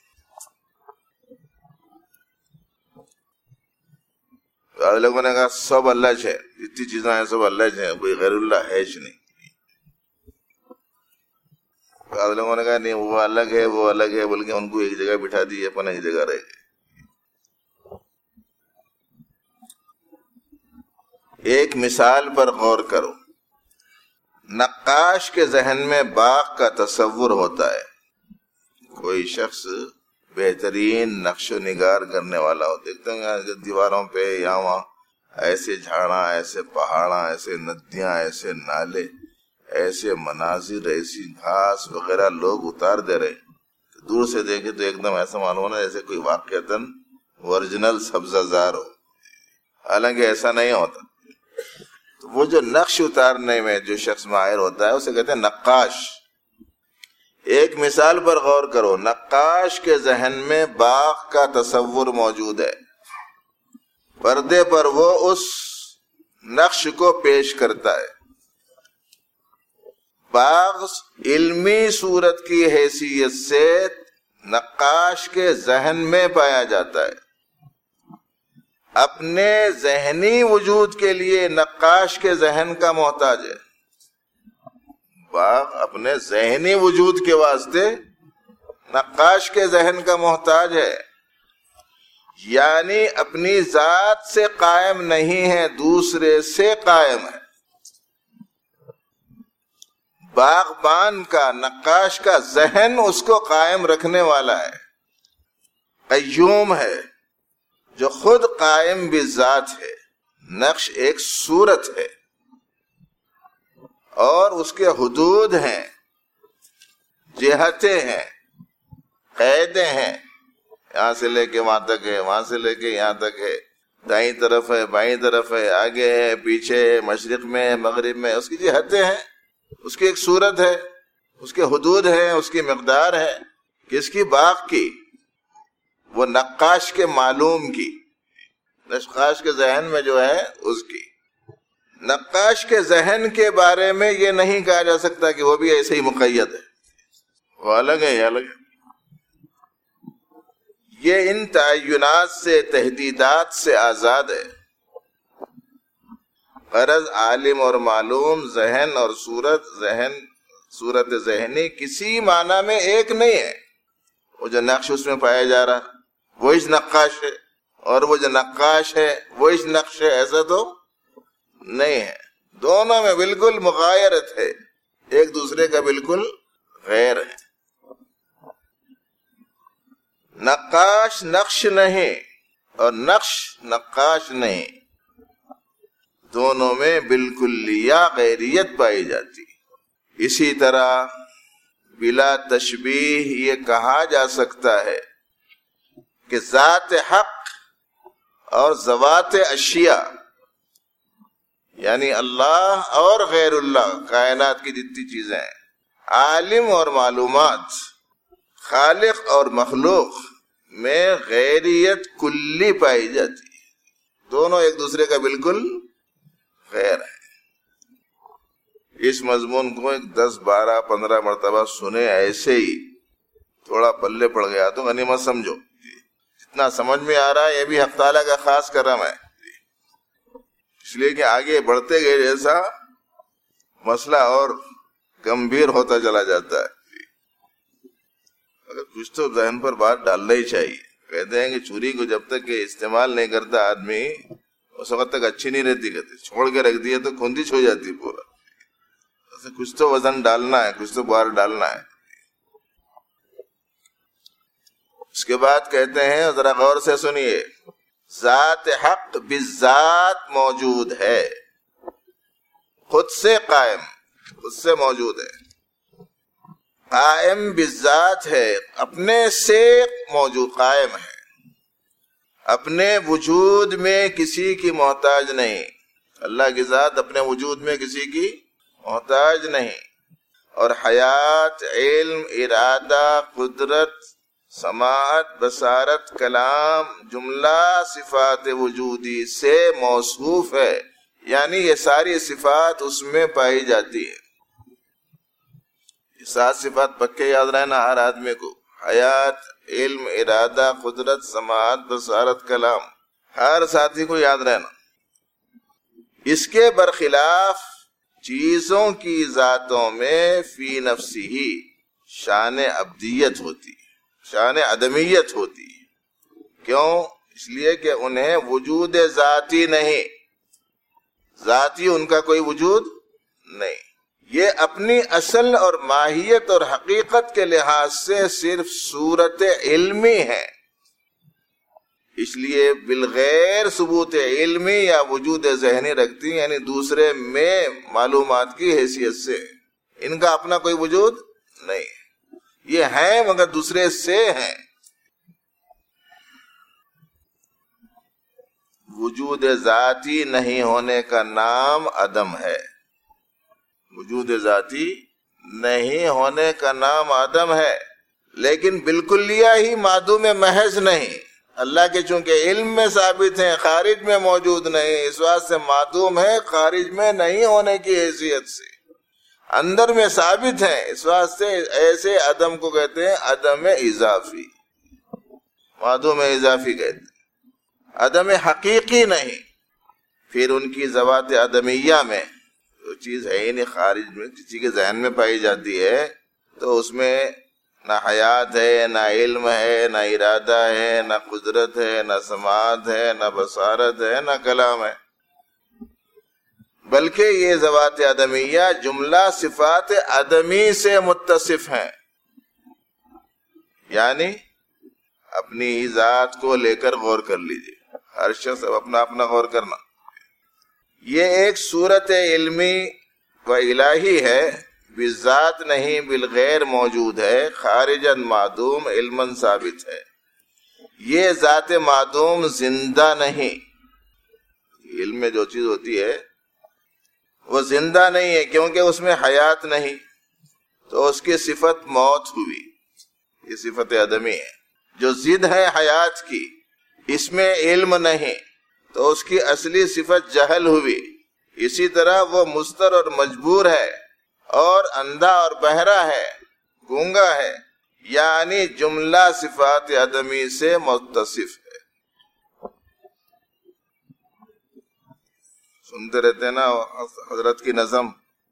لوگوں نے کہا سب اللہ ہے، جتنی چیزیں ہیں سب اللہ ہے، کوئی غیر اللہ ہے ہی نہیں. لوگوں نے کہا نہیں وہ الگ ہے وہ الگ ہے، بلکہ ان کو ایک جگہ بٹھا دی، اپنا ایک جگہ رہ گئے. ایک مثال پر غور کرو. نقاش کے ذہن میں باغ کا تصور ہوتا ہے. کوئی شخص بہترین نقش و نگار کرنے والا ہو، دیکھتے ہیں دیواروں پہ یا وہاں ایسے جھاڑاں، ایسے پہاڑاں، ایسے ندیاں، ایسے نالے، ایسے مناظر، ایسی گھاس وغیرہ لوگ اتار دے رہے. دور سے دیکھے تو ایک دم ایسا معلوم ہونا جیسے کوئی واقعتاً اوریجنل سبزہ زار ہو، حالانکہ ایسا نہیں ہوتا. تو وہ جو نقش اتارنے میں جو شخص ماہر ہوتا ہے اسے کہتے ہیں نقاش. ایک مثال پر غور کرو. نقاش کے ذہن میں باغ کا تصور موجود ہے، پردے پر وہ اس نقش کو پیش کرتا ہے. باغ علمی صورت کی حیثیت سے نقاش کے ذہن میں پایا جاتا ہے. اپنے ذہنی وجود کے لیے نقاش کے ذہن کا محتاج ہے. باغ اپنے ذہنی وجود کے واسطے نقاش کے ذہن کا محتاج ہے، یعنی اپنی ذات سے قائم نہیں ہے، دوسرے سے قائم ہے. باغبان کا، نقاش کا ذہن اس کو قائم رکھنے والا ہے، قیوم ہے، جو خود قائم بذات ہے. نقش ایک صورت ہے اور اس کے حدود ہیں، جہتیں ہیں، قیدیں ہیں. یہاں سے لے کے وہاں تک ہے، وہاں سے لے کے یہاں تک ہے، دائیں طرف ہے، بائیں طرف ہے، آگے ہے، پیچھے ہے، مشرق میں ہے، مغرب میں. اس کی جہتیں ہیں، اس کی ایک صورت ہے، اس کے حدود ہیں، اس کی مقدار ہے. کس کی؟ باغ کی. وہ نقاش کے معلوم کی، نقاش کے ذہن میں جو ہے اس کی. نقاش کے ذہن کے بارے میں یہ نہیں کہا جا سکتا کہ وہ بھی ایسے ہی مقید ہے، وہ الگ ہے، یہ الگ ہے. یہ ان تعینات سے، تحدیدات سے آزاد ہے. غرض عالم اور معلوم، ذہن اور صورت، ذہن صورت ذہنی کسی معنی میں ایک نہیں ہے. وہ جو نقش اس میں پایا جا رہا وہ اس نقاش ہے، اور وہ جو نقاش ہے وہ اس نقش ہے، ایسا تو نہیں ہے. دونوں میں بالکل مغایرت ہے، ایک دوسرے کا بالکل غیر ہے. نقاش نقش نہیں اور نقش نقاش نہیں، دونوں میں بالکلیہ غیریت پائی جاتی. اسی طرح بلا تشبیہ یہ کہا جا سکتا ہے کہ ذات حق اور ذوات اشیاء، یعنی اللہ اور غیر اللہ، کائنات کی جتنی چیزیں ہیں، عالم اور معلومات، خالق اور مخلوق میں غیریت کلی پائی جاتی ہے. دونوں ایک دوسرے کا بالکل غیر ہے. اس مضمون کو ایک دس بارہ پندرہ مرتبہ سنے، ایسے ہی تھوڑا پلے پڑ گیا تو غنیمت سمجھو. جتنا سمجھ میں آ رہا ہے یہ بھی حق تعالیٰ کا خاص کرم ہے، اس لیے کہ آگے بڑھتے گئے جیسا مسئلہ اور گمبھیر ہوتا چلا جاتا ہے. اگر کچھ تو ذہن پر بات ڈالنا ہی چاہیے. کہتے ہیں کہ چوری کو جب تک کہ استعمال نہیں کرتا آدمی اس وقت تک اچھی نہیں رہتی، کہتے چھوڑ کے رکھ دیا تو کھوندی چھو جاتی پورا. کچھ تو وزن ڈالنا ہے، کچھ تو بار ڈالنا ہے. اس کے بعد کہتے ہیں، ذرا غور سے سنیے، ذات حق بالذات موجود ہے، خود سے قائم، خود سے موجود ہے، قائم بالذات ہے، اپنے سے موجود قائم ہے، اپنے وجود میں کسی کی محتاج نہیں. اللہ کی ذات اپنے وجود میں کسی کی محتاج نہیں. اور حیات، علم، ارادہ، قدرت، سماعت، بصارت، کلام، جملہ صفات وجودی سے موصوف ہے، یعنی یہ ساری صفات اس میں پائی جاتی ہے. یہ سات صفات پکے یاد رہنا ہر آدمی کو، حیات، علم، ارادہ، قدرت، سماعت، بصارت، کلام، ہر ساتھی کو یاد رہنا. اس کے برخلاف چیزوں کی ذاتوں میں فی نفسی ہی شان عبدیت ہوتی ہے، شان عدمیت ہوتی ہے. کیوں؟ اس لیے کہ انہیں وجود ذاتی نہیں، ذاتی ان کا کوئی وجود نہیں. یہ اپنی اصل اور ماہیت اور حقیقت کے لحاظ سے صرف صورت علمی ہے. اس لیے بالغیر ثبوت علمی یا وجود ذہنی رکھتی، یعنی دوسرے میں معلومات کی حیثیت سے. ان کا اپنا کوئی وجود نہیں ہے، یہ ہیں مگر دوسرے سے ہیں. وجود ذاتی نہیں ہونے کا نام عدم ہے. وجود ذاتی نہیں ہونے کا نام عدم ہے، لیکن بالکلیہ ہی معدوم محض نہیں. اللہ کے چونکہ علم میں ثابت ہیں، خارج میں موجود نہیں، اس واسطے سے معدوم ہے، خارج میں نہیں ہونے کی حیثیت سے اندر میں ثابت ہیں. اس واسطے ایسے عدم کو کہتے ہیں عدم اضافی، معدوم اضافی کہتے ہیں، عدم حقیقی نہیں. پھر ان کی ذوات عدمیہ میں جو چیز ہے ہی نہیں، خارج میں کسی کے ذہن میں پائی جاتی ہے، تو اس میں نہ حیات ہے، نہ علم ہے، نہ ارادہ ہے، نہ قدرت ہے، نہ سماعت ہے، نہ بصارت ہے، نہ کلام ہے. بلکہ یہ ذوات عدمیہ جملہ صفات عدمی سے متصف ہیں. یعنی اپنی ہی ذات کو لے کر غور کر لیجئے، ہر شخص اپنا اپنا غور کرنا. یہ ایک صورت علمی و الہی ہے، بالذات نہیں بالغیر موجود ہے، خارجاً معدوم علماً ثابت ہے. یہ ذات معدوم زندہ نہیں. علم میں جو چیز ہوتی ہے وہ زندہ نہیں ہے، کیونکہ اس میں حیات نہیں، تو اس کی صفت موت ہوئی. یہ صفت عدمی ہے. جو ضد ہے حیات کی، اس میں علم نہیں، تو اس کی اصلی صفت جہل ہوئی. اسی طرح وہ مضطر اور مجبور ہے، اور اندھا اور بہرا ہے، گونگا ہے، یعنی جملہ صفات عدمی سے متصف ہے. سنتے رہتے ہیں نا حضرت کی نظم،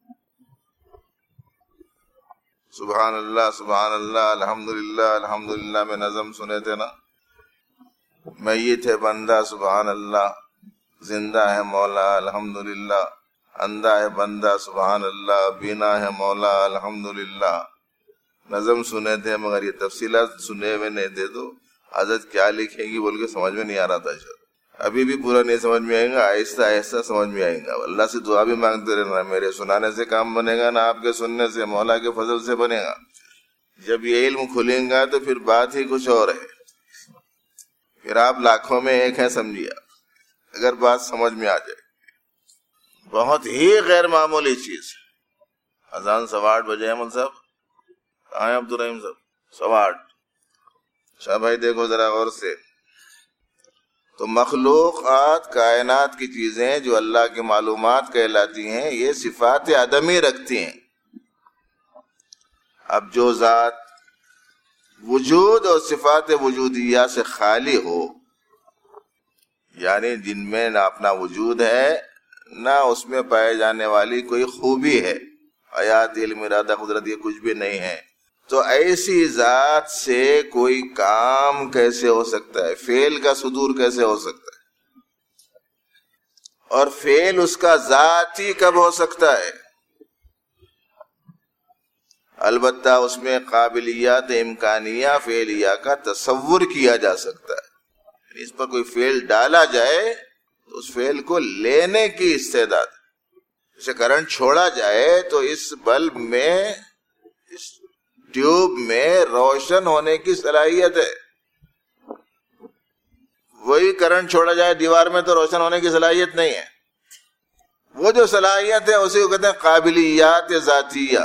سبحان اللہ سبحان اللہ الحمدللہ الحمدللہ میں نظم سنے تھے نا. میت ہے بندہ سبحان اللہ، زندہ ہے مولا الحمدللہ، اندھا ہے بندہ سبحان اللہ، بینا ہے مولا الحمدللہ. نظم سنے تھے مگر یہ تفصیلات سنے ہوئے نہیں تھے، تو حضرت کیا لکھے گی بول کے سمجھ میں نہیں آ رہا تھا. شاید ابھی بھی پورا نہیں سمجھ میں آئے گا، آہستہ آہستہ سمجھ میں آئے گا. اللہ سے دعا بھی مانگتے رہنا، میرے سنانے سے کام بنے گا نہ آپ کے سننے سے، مولا کے فضل سے بنے گا. جب یہ علم کھلیں گا تو پھر بات ہی کچھ اور ہے. پھر آپ لاکھوں میں ایک ہے سمجھیے، اگر بات سمجھ میں آ جائے. بہت ہی غیر معمولی چیز. اذان سوا آٹھ بجے. احمد صاحب کہاں ہیں؟ عبد الرحیم صاحب سوا آٹھ. شاہ بھائی دیکھو ذرا غور سے. تو مخلوقات کائنات کی چیزیں جو اللہ کی معلومات کہلاتی ہیں، یہ صفات عدمی رکھتی ہیں. اب جو ذات وجود اور صفات وجودیہ سے خالی ہو، یعنی جن میں نہ اپنا وجود ہے نہ اس میں پائے جانے والی کوئی خوبی ہے، حیات علم ارادہ قدرت یہ کچھ بھی نہیں ہے، تو ایسی ذات سے کوئی کام کیسے ہو سکتا ہے؟ فعل کا صدور کیسے ہو سکتا ہے؟ اور فعل اس کا ذاتی کب ہو سکتا ہے؟ البتہ اس میں قابلیت امکانیہ فعلیہ کا تصور کیا جا سکتا ہے. اس پر کوئی فعل ڈالا جائے تو اس فعل کو لینے کی استعداد. جیسے کرنٹ چھوڑا جائے تو اس بلب میں، اس ٹیوب میں روشن ہونے کی صلاحیت ہے. وہی کرنٹ چھوڑا جائے دیوار میں تو روشن ہونے کی صلاحیت نہیں ہے. وہ جو صلاحیت ہے اسی کو کہتے ہیں قابلیات ذاتیہ،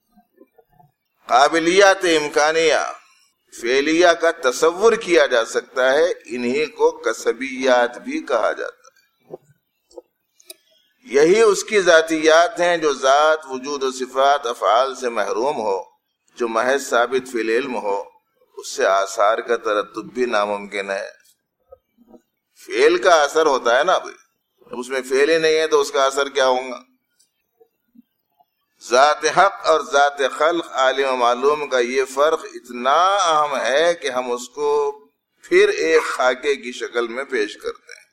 قابلیات امکانیہ. فعلیہ کا تصور کیا جا سکتا ہے، انہی کو کسبیات بھی کہا جاتا ہے. یہی اس کی ذاتیات ہیں جو ذات وجود و صفات افعال سے محروم ہو، جو محض ثابت فی العلم ہو. اس سے آثار کا ترتب بھی ناممکن ہے. فعل کا اثر ہوتا ہے نا بھائی، جب اس میں فعل ہی نہیں ہے تو اس کا اثر کیا ہوگا؟ ذات حق اور ذات خلق عالم و معلوم کا یہ فرق اتنا اہم ہے کہ ہم اس کو پھر ایک خاکے کی شکل میں پیش کرتے ہیں.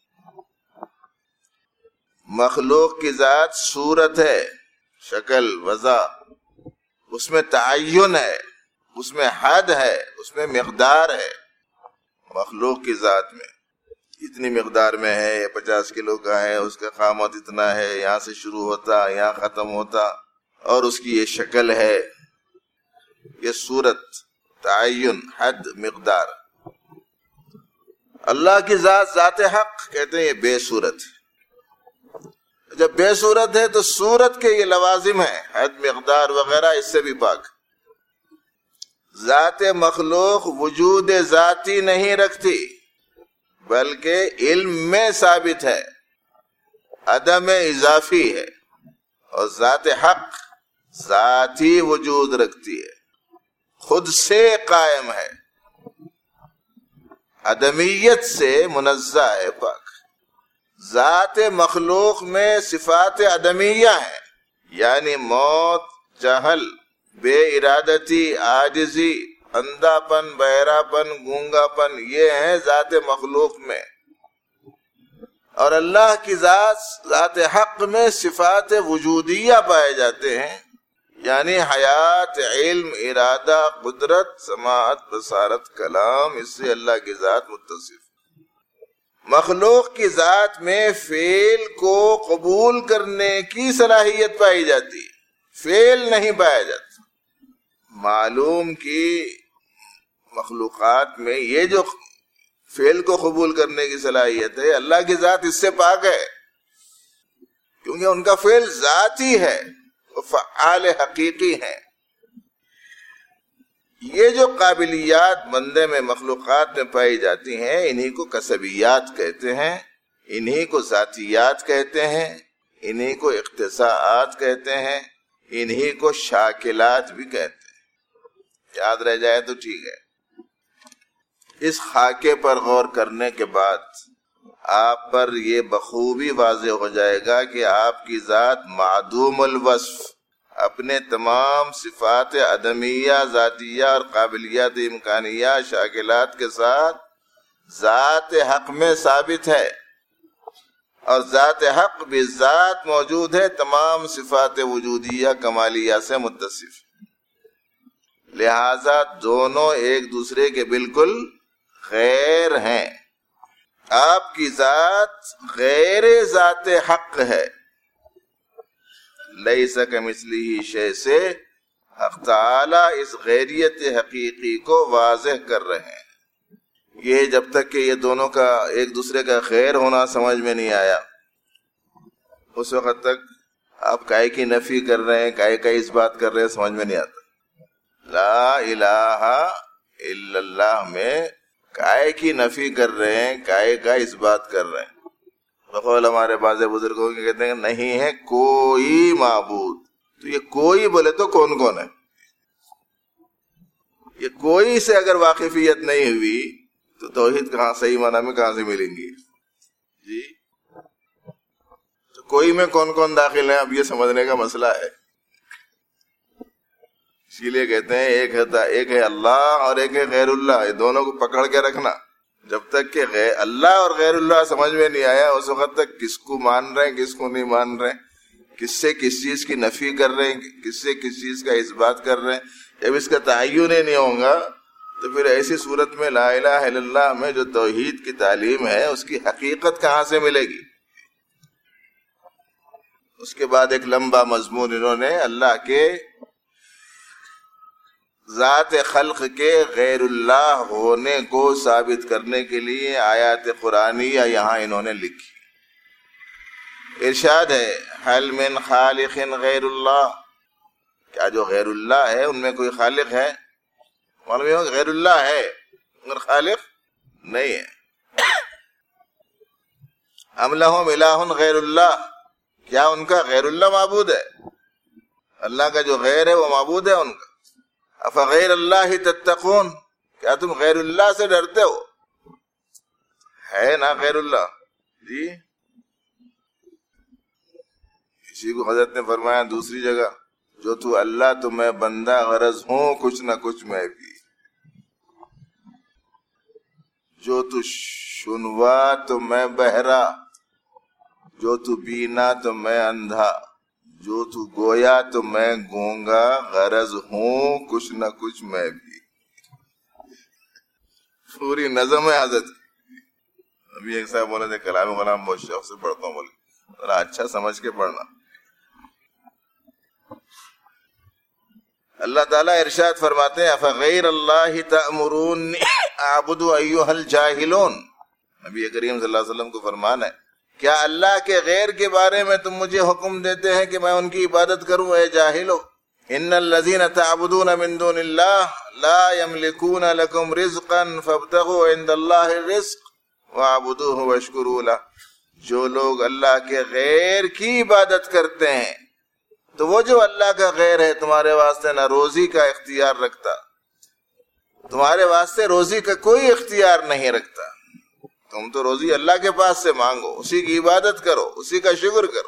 مخلوق کی ذات صورت ہے، شکل، وضع، اس میں تعین ہے، اس میں حد ہے، اس میں مقدار ہے. مخلوق کی ذات میں اتنی مقدار میں ہے، یہ پچاس کلو کا ہے، اس کا قامت اتنا ہے، یہاں سے شروع ہوتا یہاں ختم ہوتا، اور اس کی یہ شکل ہے. یہ صورت، تعین، حد، مقدار. اللہ کی ذات ذات حق کہتے ہیں یہ بے صورت ہے. جب بے صورت ہے تو صورت کے یہ لوازم ہیں حد مقدار وغیرہ اس سے بھی پاک. ذات مخلوق وجود ذاتی نہیں رکھتی بلکہ علم میں ثابت ہے، عدم اضافی ہے. اور ذات حق ذاتی وجود رکھتی ہے، خود سے قائم ہے، عدمیت سے منزہ ہے، پاک. ذات مخلوق میں صفات عدمیہ ہیں، یعنی موت، جہل، بے ارادتی، عاجزی، اندھا پن، بہرا پن، گونگا پن، یہ ہیں ذات مخلوق میں. اور اللہ کی ذات ذات حق میں صفات وجودیہ پائے جاتے ہیں، یعنی حیات، علم، ارادہ، قدرت، سماعت، بصارت، کلام، اس سے اللہ کی ذات متصف. مخلوق کی ذات میں فعل کو قبول کرنے کی صلاحیت پائی جاتی ہے، فعل نہیں پایا جاتا. معلوم کی مخلوقات میں یہ جو فعل کو قبول کرنے کی صلاحیت ہے، اللہ کی ذات اس سے پاک ہے، کیونکہ ان کا فعل ذاتی ہے، وہ فعال حقیقی ہیں. یہ جو قابلیات بندے میں، مخلوقات میں پائی جاتی ہیں، انہی کو کسبیات کہتے ہیں، انہی کو ذاتیات کہتے ہیں، انہی کو اقتضاءات کہتے ہیں، انہی کو شاکلات بھی کہتے ہیں. یاد رہ جائے تو ٹھیک ہے. اس خاکے پر غور کرنے کے بعد آپ پر یہ بخوبی واضح ہو جائے گا کہ آپ کی ذات معدوم الوصف، اپنے تمام صفات عدمیہ، ذاتیہ اور قابلیات امکانیہ، شاکلات کے ساتھ ذات حق میں ثابت ہے. اور ذات حق بھی ذات موجود ہے، تمام صفات وجودیہ کمالیہ سے متصف. لہذا دونوں ایک دوسرے کے بالکل غیر ہیں. آپ کی ذات غیر ذات حق ہے. لیس کمثلہ شیء سے حق تعالی اس غیریت حقیقی کو واضح کر رہے ہیں. یہ جب تک کہ یہ دونوں کا ایک دوسرے کا غیر ہونا سمجھ میں نہیں آیا، اس وقت تک آپ کائے کی نفی کر رہے ہیں، کائے کا اس بات کر رہے ہیں، سمجھ میں نہیں آتا. لا الہ الا اللہ میں کائے کی نفی کر رہے ہیں، کائے کا اس بات کر رہے ہیں. بقول ہمارے بعض بزرگوں کے کہتے ہیں نہیں ہے کوئی معبود. تو یہ کوئی بولے تو کون کون ہے؟ یہ کوئی سے اگر واقفیت نہیں ہوئی تو توحید کہاں، صحیح معنی میں کہاں سے ملیں گی؟ جی تو کوئی میں کون کون داخل ہیں، اب یہ سمجھنے کا مسئلہ ہے. اسی لیے کہتے ہیں ایک ہے ایک ہے اللہ اور ایک ہے غیر اللہ. یہ دونوں کو پکڑ کے رکھنا. جب تک کہ غیر اللہ اور غیر اللہ سمجھ میں نہیں آیا، اس وقت تک کس کو مان رہے ہیں، کس کو نہیں مان رہے ہیں، کس سے کس چیز کی نفی کر رہے ہیں، کس سے کس چیز کا اس بات کر رہے ہیں. جب اس کا تعین ہی نہیں ہوگا تو پھر ایسی صورت میں لا الہ الا اللہ میں جو توحید کی تعلیم ہے اس کی حقیقت کہاں سے ملے گی؟ اس کے بعد ایک لمبا مضمون انہوں نے اللہ کے ذات خلق کے غیر اللہ ہونے کو ثابت کرنے کے لیے آیات قرآنیہ یہاں انہوں نے لکھی. ارشاد ہے حل من خالق غیر اللہ، کیا جو غیر اللہ ہے ان میں کوئی خالق ہے؟ معلوم ہے غیر اللہ ہے مگر خالق نہیں ہے. ام لہم الہ غیر اللہ، کیا ان کا غیر اللہ معبود ہے؟ اللہ کا جو غیر ہے وہ معبود ہے ان کا. افغیر اللہ تتقون، کیا تم غیر اللہ سے ڈرتے ہو؟ ہے نا غیر اللہ. جی اسی کو حضرت نے فرمایا دوسری جگہ، جو تو اللہ تو میں بندہ غرض ہوں کچھ نہ کچھ میں بھی، جو تو شنوا تو میں بہرا، جو تو بینا تو میں اندھا، جو تو گویا تو میں گونگا، غرض ہوں کچھ نہ کچھ میں بھی. پوری نظم ہے حضرت. ابھی ایک صاحب بولے تھے کلام غلام بہت شوق سے پڑھتا ہوں، بولے ذرا اچھا سمجھ کے پڑھنا. اللہ تعالیٰ ارشاد فرماتے ہیں افغیر اللہ تأمرونی اعبد ایھا الجاہلون، نبی کریم صلی اللہ علیہ وسلم کو فرمان ہے، کیا اللہ کے غیر کے بارے میں تم مجھے حکم دیتے ہیں کہ میں ان کی عبادت کروں؟ اے جاہلو، ان الذین تعبدون من دون اللہ لا یملکون لکم رزقا فابتغوا عند اللہ الرزق واعبدوہ واشکروا لہ۔ جو لوگ اللہ کے غیر کی عبادت کرتے ہیں، تو وہ جو اللہ کا غیر ہے تمہارے واسطے نہ روزی کا اختیار رکھتا، تمہارے واسطے روزی کا کوئی اختیار نہیں رکھتا، تم تو روزی اللہ کے پاس سے مانگو، اسی کی عبادت کرو، اسی کا شکر کرو۔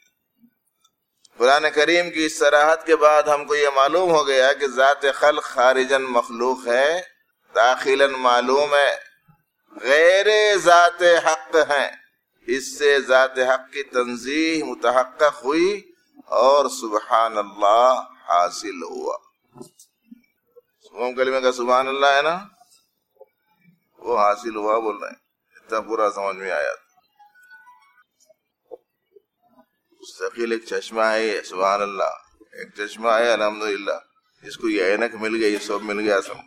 قرآن کریم کی اس صراحت کے بعد ہم کو یہ معلوم ہو گیا کہ ذات خلق خارجاً مخلوق ہے، داخلاً معلوم ہے، غیر ذات حق ہیں۔ اس سے ذات حق کی تنزیہ متحقق ہوئی اور سبحان اللہ حاصل ہوا۔ سبحان کلمہ کا سبحان اللہ ہے نا، وہ حاصل ہوا بول رہے ہیں، اتنا پورا سمجھ میں آیا۔ مستقل ایک چشمہ ہے سبحان اللہ، ایک چشمہ ہے الحمدللہ، جس کو یہ اینک مل گئی، یہ سب مل گیا سب۔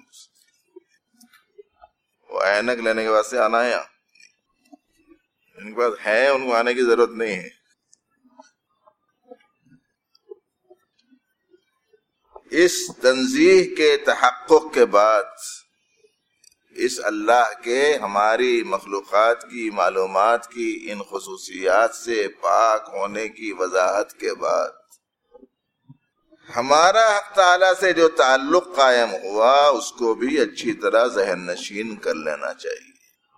وہ اینک لینے کے واسطے آنا ہے، ان کے پاس ہے، ان کو آنے کی ضرورت نہیں ہے۔ اس تنزیہ کے تحقق کے بعد، اس اللہ کے ہماری مخلوقات کی معلومات کی ان خصوصیات سے پاک ہونے کی وضاحت کے بعد، ہمارا حق تعالیٰ سے جو تعلق قائم ہوا اس کو بھی اچھی طرح ذہن نشین کر لینا چاہیے۔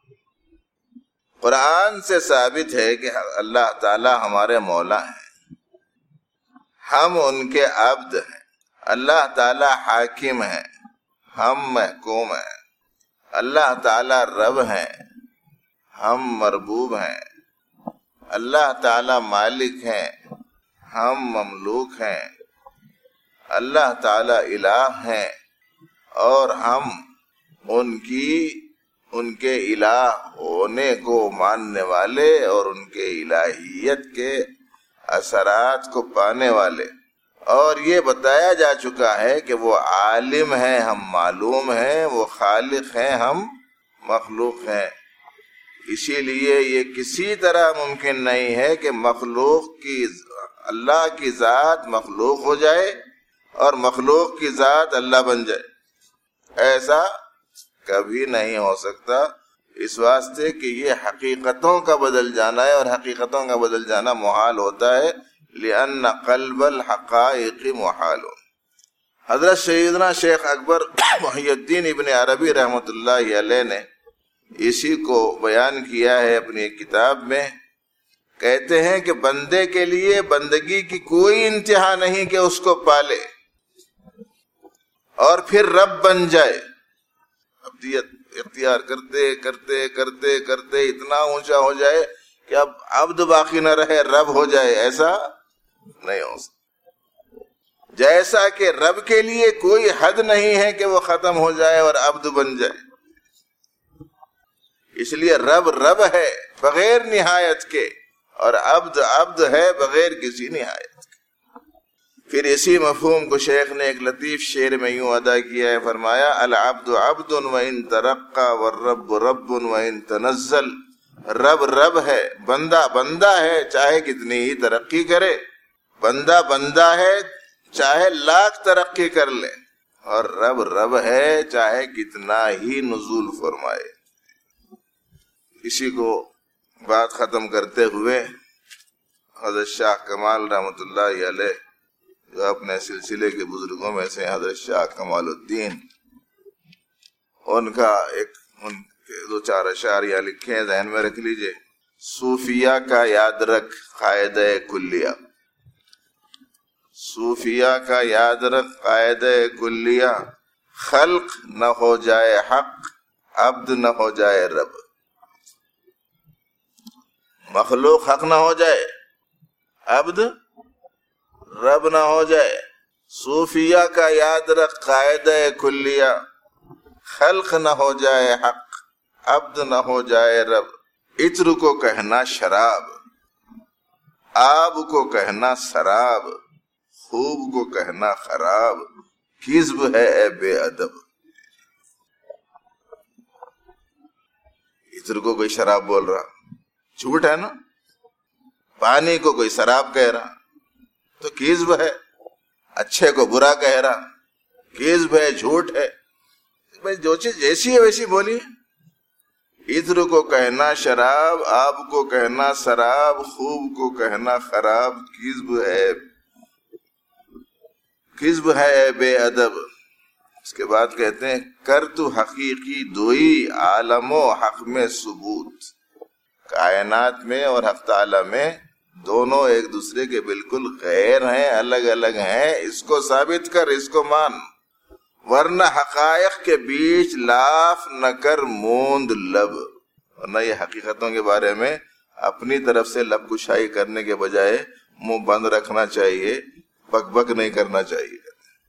قرآن سے ثابت ہے کہ اللہ تعالیٰ ہمارے مولا ہیں، ہم ان کے عبد ہیں۔ اللہ تعالیٰ حاکم ہیں، ہم محکوم ہیں۔ اللہ تعالیٰ رب ہیں، ہم مربوب ہیں۔ اللہ تعالیٰ مالک ہیں، ہم مملوک ہیں۔ اللہ تعالیٰ الہ ہیں اور ہم ان کی ان کے الہ ہونے کو ماننے والے اور ان کے الہیت کے اثرات کو پانے والے۔ اور یہ بتایا جا چکا ہے کہ وہ عالم ہیں، ہم معلوم ہیں، وہ خالق ہیں، ہم مخلوق ہیں۔ اسی لیے یہ کسی طرح ممکن نہیں ہے کہ مخلوق کی اللہ کی ذات مخلوق ہو جائے اور مخلوق کی ذات اللہ بن جائے، ایسا کبھی نہیں ہو سکتا، اس واسطے کہ یہ حقیقتوں کا بدل جانا ہے، اور حقیقتوں کا بدل جانا محال ہوتا ہے، لأن قلب الحقائق محال۔ حضرت سیدنا شیخ اکبر محی الدین ابن عربی رحمۃ اللہ علیہ نے اسی کو بیان کیا ہے اپنی ایک کتاب میں۔ کہتے ہیں کہ بندے کے لیے بندگی کی کوئی انتہا نہیں کہ اس کو پالے اور پھر رب بن جائے، عبدیت اختیار کرتے کرتے کرتے کرتے اتنا اونچا ہو جائے کہ اب عبد باقی نہ رہے، رب ہو جائے، ایسا نہیں ہو سکتا۔ جیسا کہ رب کے لیے کوئی حد نہیں ہے کہ وہ ختم ہو جائے اور عبد بن جائے، اس لیے رب رب ہے بغیر نہایت کے، اور عبد عبد ہے بغیر کسی نہایت کے۔ پھر اسی مفہوم کو شیخ نے ایک لطیف شعر میں یوں ادا کیا ہے، فرمایا العبد عبد وان ترقى والرب رب وان تنزل۔ رب رب ہے، بندہ بندہ ہے چاہے کتنی ہی ترقی کرے، بندہ بندہ ہے چاہے لاکھ ترقی کر لے، اور رب رب ہے چاہے کتنا ہی نزول فرمائے۔ اسی کو بات ختم کرتے ہوئے حضرت شاہ کمال رحمۃ اللہ علیہ، جو اپنے سلسلے کے بزرگوں میں سے حضرت شاہ کمال الدین، ان کا ایک ان کے دو چار اشعار یہاں لکھے ہیں، ذہن میں رکھ لیجئے۔ صوفیہ کا یاد رکھ قاعدہ کلیہ، صوفیہ کا یاد رکھ قاعدہ کلیہ، خلق نہ ہو جائے حق، عبد نہ ہو جائے رب۔ مخلوق حق نہ ہو جائے، عبد رب نہ ہو جائے۔ صوفیہ کا یاد رکھ قاعدہ کلیہ، خلق نہ ہو جائے حق، عبد نہ ہو جائے رب۔ عطر کو کہنا شراب، آب کو کہنا سراب، خوب کو کہنا خراب، کذب ہے اے بے ادب۔ इत्र को कोई शराब बोल रहा, झूठ है ना। पानी को कोई शराब कह रहा तो किज़्ब है, अच्छे को बुरा कह रहा किज़्ब है, झूठ है। भाई जो चीज जैसी है वैसी बोलिए। इत्र को कहना शराब, आब को कहना शराब, खूब को कहना खराब किज़्ब है, किज़्ब है बेअदब। इसके बाद कहते हैं कर तू हकीकी दोई आलमो हक में सबूत। कायनात में और हक ताला में दोनों एक दूसरे के बिल्कुल गैर हैं, अलग अलग हैं, इसको साबित कर, इसको मान। वरना हकायक के बीच लाफ न कर मूंद लब। वरना ये हकीकतों के बारे में अपनी तरफ से लब कुशाई करने के बजाय मुंह बंद रखना चाहिए, बकबक नहीं करना चाहिए।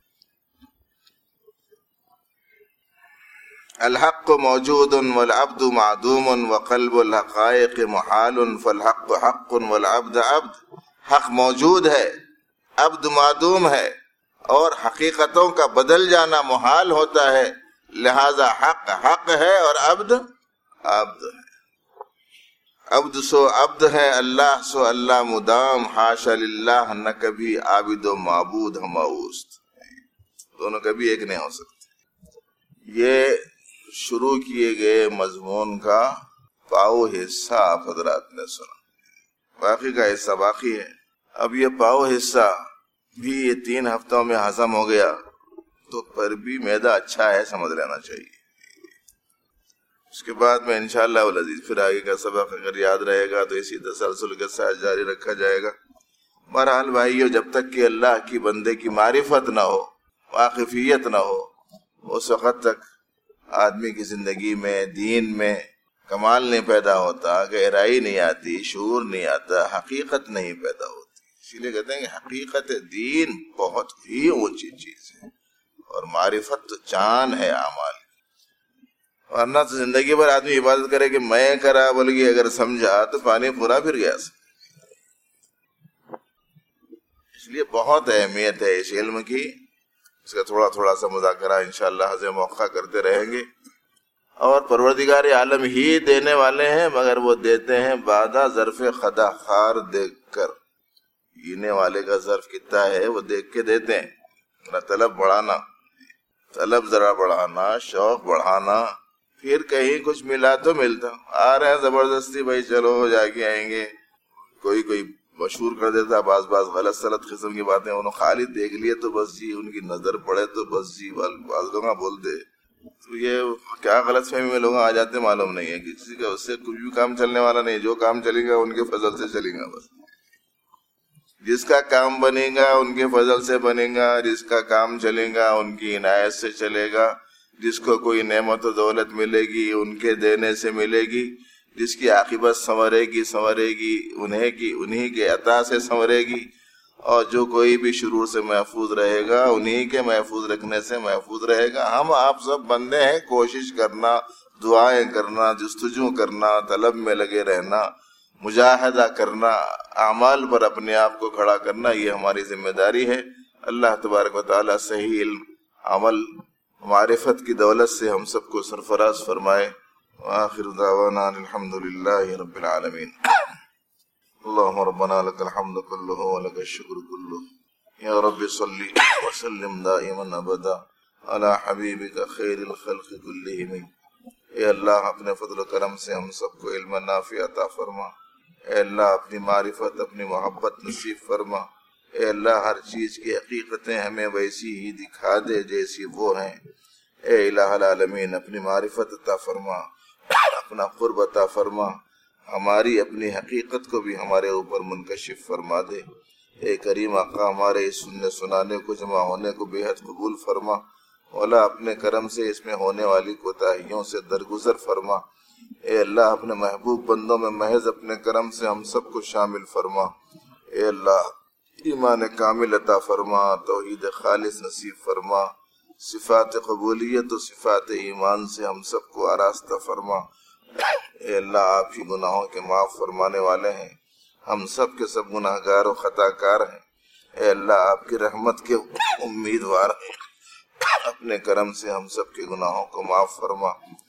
अल हक़्क़ु मौजूदुन वल अब्दु मादूमुन व क़ल्बुल हक़ाइक़ मुहालुन फल हक़्क़ु हक़्क़ुन वल अब्दु अब्द। हक मौजूद है, अब्द मादूम है, और हकीकतों का बदल जाना मुहाल होता है, लिहाजा हक हक है और अब्द अब्द है। अब्द सो अब्द है, अल्लाह सो अल्लाह मुदाम, हाशा लिल्लाह न कभी आबिद व माबूद हमाउस्त। दोनों कभी एक नहीं हो सकते। ये शुरू किए गए मजमून का पाओ हिस्सा आप हजरात ने सुना, बाकी का हिस्सा बाकी है। अब ये पाओ हिस्सा भी ये तीन हफ्तों में हजम हो गया तो पर भी मैदा अच्छा है समझ लेना चाहिए। उसके बाद में इंशाअल्लाह वल अजीज फिर आगे का सबक अगर याद रहेगा तो इसी तसलसल के साथ जारी रखा जाएगा। बहरहाल भाइयों, जब तक कि अल्लाह की बंदे की मारिफत ना हो, वाकिफियत ना हो, उस वक़्त तक आदमी की जिंदगी में दीन में कमाल नहीं पैदा होता, गहराई नहीं आती, शूर नहीं आता, हकीकत नहीं पैदा होती। इसीलिए कहते हैं कि हकीकत दीन बहुत ही ऊंची चीज है और मारिफत तो चान है आमाल। वरना तो जिंदगी भर आदमी इबादत करे कि मैं करा बोल के अगर समझा तो पानी पूरा फिर गया। इसलिए बहुत अहमियत है इस इल्म की। इसका थोड़ा थोड़ा सा मुज़ाकरा इंशाअल्लाह हज़े मौका करते रहेंगे। और परवरदिगार आलम ही देने वाले हैं, मगर वो देते हैं बादा ज़र्फ़े खदा खार देख कर। पीने वाले का ज़र्फ कितना है वो देख के देते हैं। ना तलब बढ़ाना, तलब जरा बढ़ाना, शौक बढ़ाना, फिर कहीं कुछ मिला तो मिलता, आ रहे हैं जबरदस्ती, भाई चलो जाके आएंगे। कोई कोई मशहूर कर देता बाज बाज गलत सलत किस्म की बातें, उन्होंने खाली देख लिए तो बस जी, उनकी नजर पड़े तो बस जी, बाज लोग बोल दे तो ये क्या गलत फहमी में लोग आ जाते मालूम नहीं है। किसी का उससे कुछ भी काम चलने वाला नहीं, जो काम चलेगा उनके फजल से चलेगा। बस जिसका काम बनेगा उनके फजल से बनेगा, जिसका काम चलेगा उनकी इनायत से चलेगा, जिसको कोई नेमत दौलत मिलेगी उनके देने से मिलेगी, जिसकी आखिबत संवरेगी संवरेगी उन्हें की उन्हीं के अता से संवरेगी, और जो कोई भी शुरूर से महफूज रहेगा उन्हीं के महफूज रखने से महफूज रहेगा। हम आप सब बंदे हैं, कोशिश करना, दुआएं करना, जुस्तजू करना, तलब में लगे रहना, मुजाहदा करना, आमाल पर अपने आप को खड़ा करना, ये हमारी जिम्मेदारी है। अल्लाह तबारक व तआला सही इल्म, अमल, मारिफत की दौलत से हम सबको सरफराज फरमाए। आखिर दावाना अल्हम्दुलिल्लाहि रब्बिल आलमीन। अल्लाहुम्मा रब्बना लकल हम्दु कुल्लुहु व लकश शुक्र कुल्लुहु या रब्बि सल्ली व सल्लिम दाइमन अबदा अला हबीबिका खैरिल खल्क़ि कुल्लिहिम। ए अल्लाह, अपने फजल करम से हम सबको इल्म नाफी अता फरमा। ए अल्लाह, अपनी मारिफत, अपनी मोहब्बत नसीब फरमा। ए अल्लाह, हर चीज की हकीकतें हमें वैसी ही दिखा दे जैसी वो हैं। ए इलाहुल आलमीन, अपनी मारिफत अता फरमा, अपना कुर्ब अता फरमा, हमारी अपनी हकीकत को भी हमारे ऊपर मुनकशिफ फरमा दे। ए करीम आका, हमारे इस सुनने सुनाने को, जमा होने को बेहद कबूल फरमा। मौला, अपने करम से इसमें होने वाली कोताहियों से दरगुजर फरमा। ए अल्लाह, अपने महबूब बंदों में महज अपने करम से हम सबको शामिल फरमा। ए अल्लाह, ईमान कामिल अता फरमा, तौहीद खालिस नसीब फरमा, सिफात कबूलियत और सिफात ईमान से हम सबको आरास्ता फरमा। ए अल्लाह, आप ही गुनाहों के माफ फरमाने वाले हैं, हम सब के सब गुनाहगार और खताकार हैं। ए अल्लाह, आपकी रहमत के उम्मीदवार हैं, अपने करम से हम सब के गुनाहों को माफ फरमा।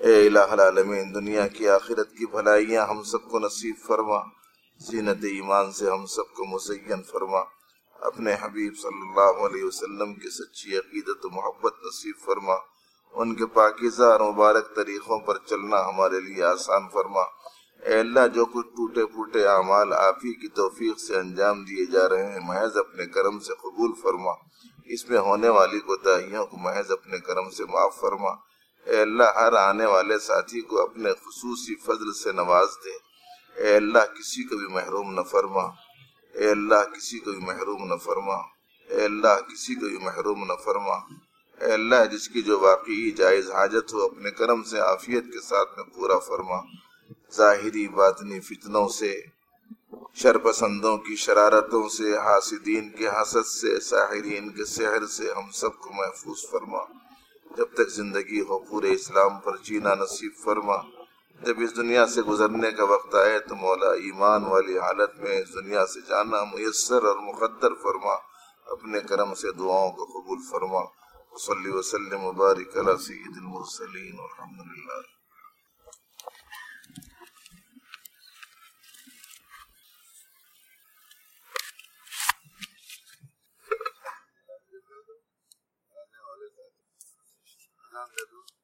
اے الہ العالمین دنیا کی آخرت کی بھلائیاں ہم سب کو نصیب فرما، زینت ایمان سے ہم سب کو مزین فرما، اپنے حبیب صلی اللہ علیہ وسلم کی سچی عقیدت و محبت نصیب فرما، ان کے پاکیزہ اور مبارک طریقوں پر چلنا ہمارے لیے آسان فرما۔ اے اللہ جو کچھ ٹوٹے پھوٹے اعمال آپ ہی کی توفیق سے انجام دیے جا رہے ہیں محض اپنے کرم سے قبول فرما، اس میں ہونے والی کوتاہیوں کو محض اپنے کرم سے معاف فرما۔ اے اللہ ہر آنے والے ساتھی کو اپنے خصوصی فضل سے نواز دے۔ اے اللہ کسی کو بھی محروم نہ فرما، اے اللہ کسی کو بھی محروم نہ فرما، اے اللہ کسی کو بھی محروم نہ فرما۔ اے اللہ جس کی جو واقعی جائز حاجت ہو اپنے کرم سے عافیت کے ساتھ میں پورا فرما، ظاہری باطنی فتنوں سے، شر پسندوں کی شرارتوں سے، حاسدین کے حسد سے، ساحرین کے سحر سے ہم سب کو محفوظ فرما۔ جب تک زندگی ہو پورے اسلام پر جینا نصیب فرما، جب اس دنیا سے گزرنے کا وقت آئے تو مولا ایمان والی حالت میں اس دنیا سے جانا میسر اور مقدر فرما، اپنے کرم سے دعاؤں کو قبول فرما۔ صلی وسلم وبارک علی سید المرسلین والحمدللہ۔ آنے والے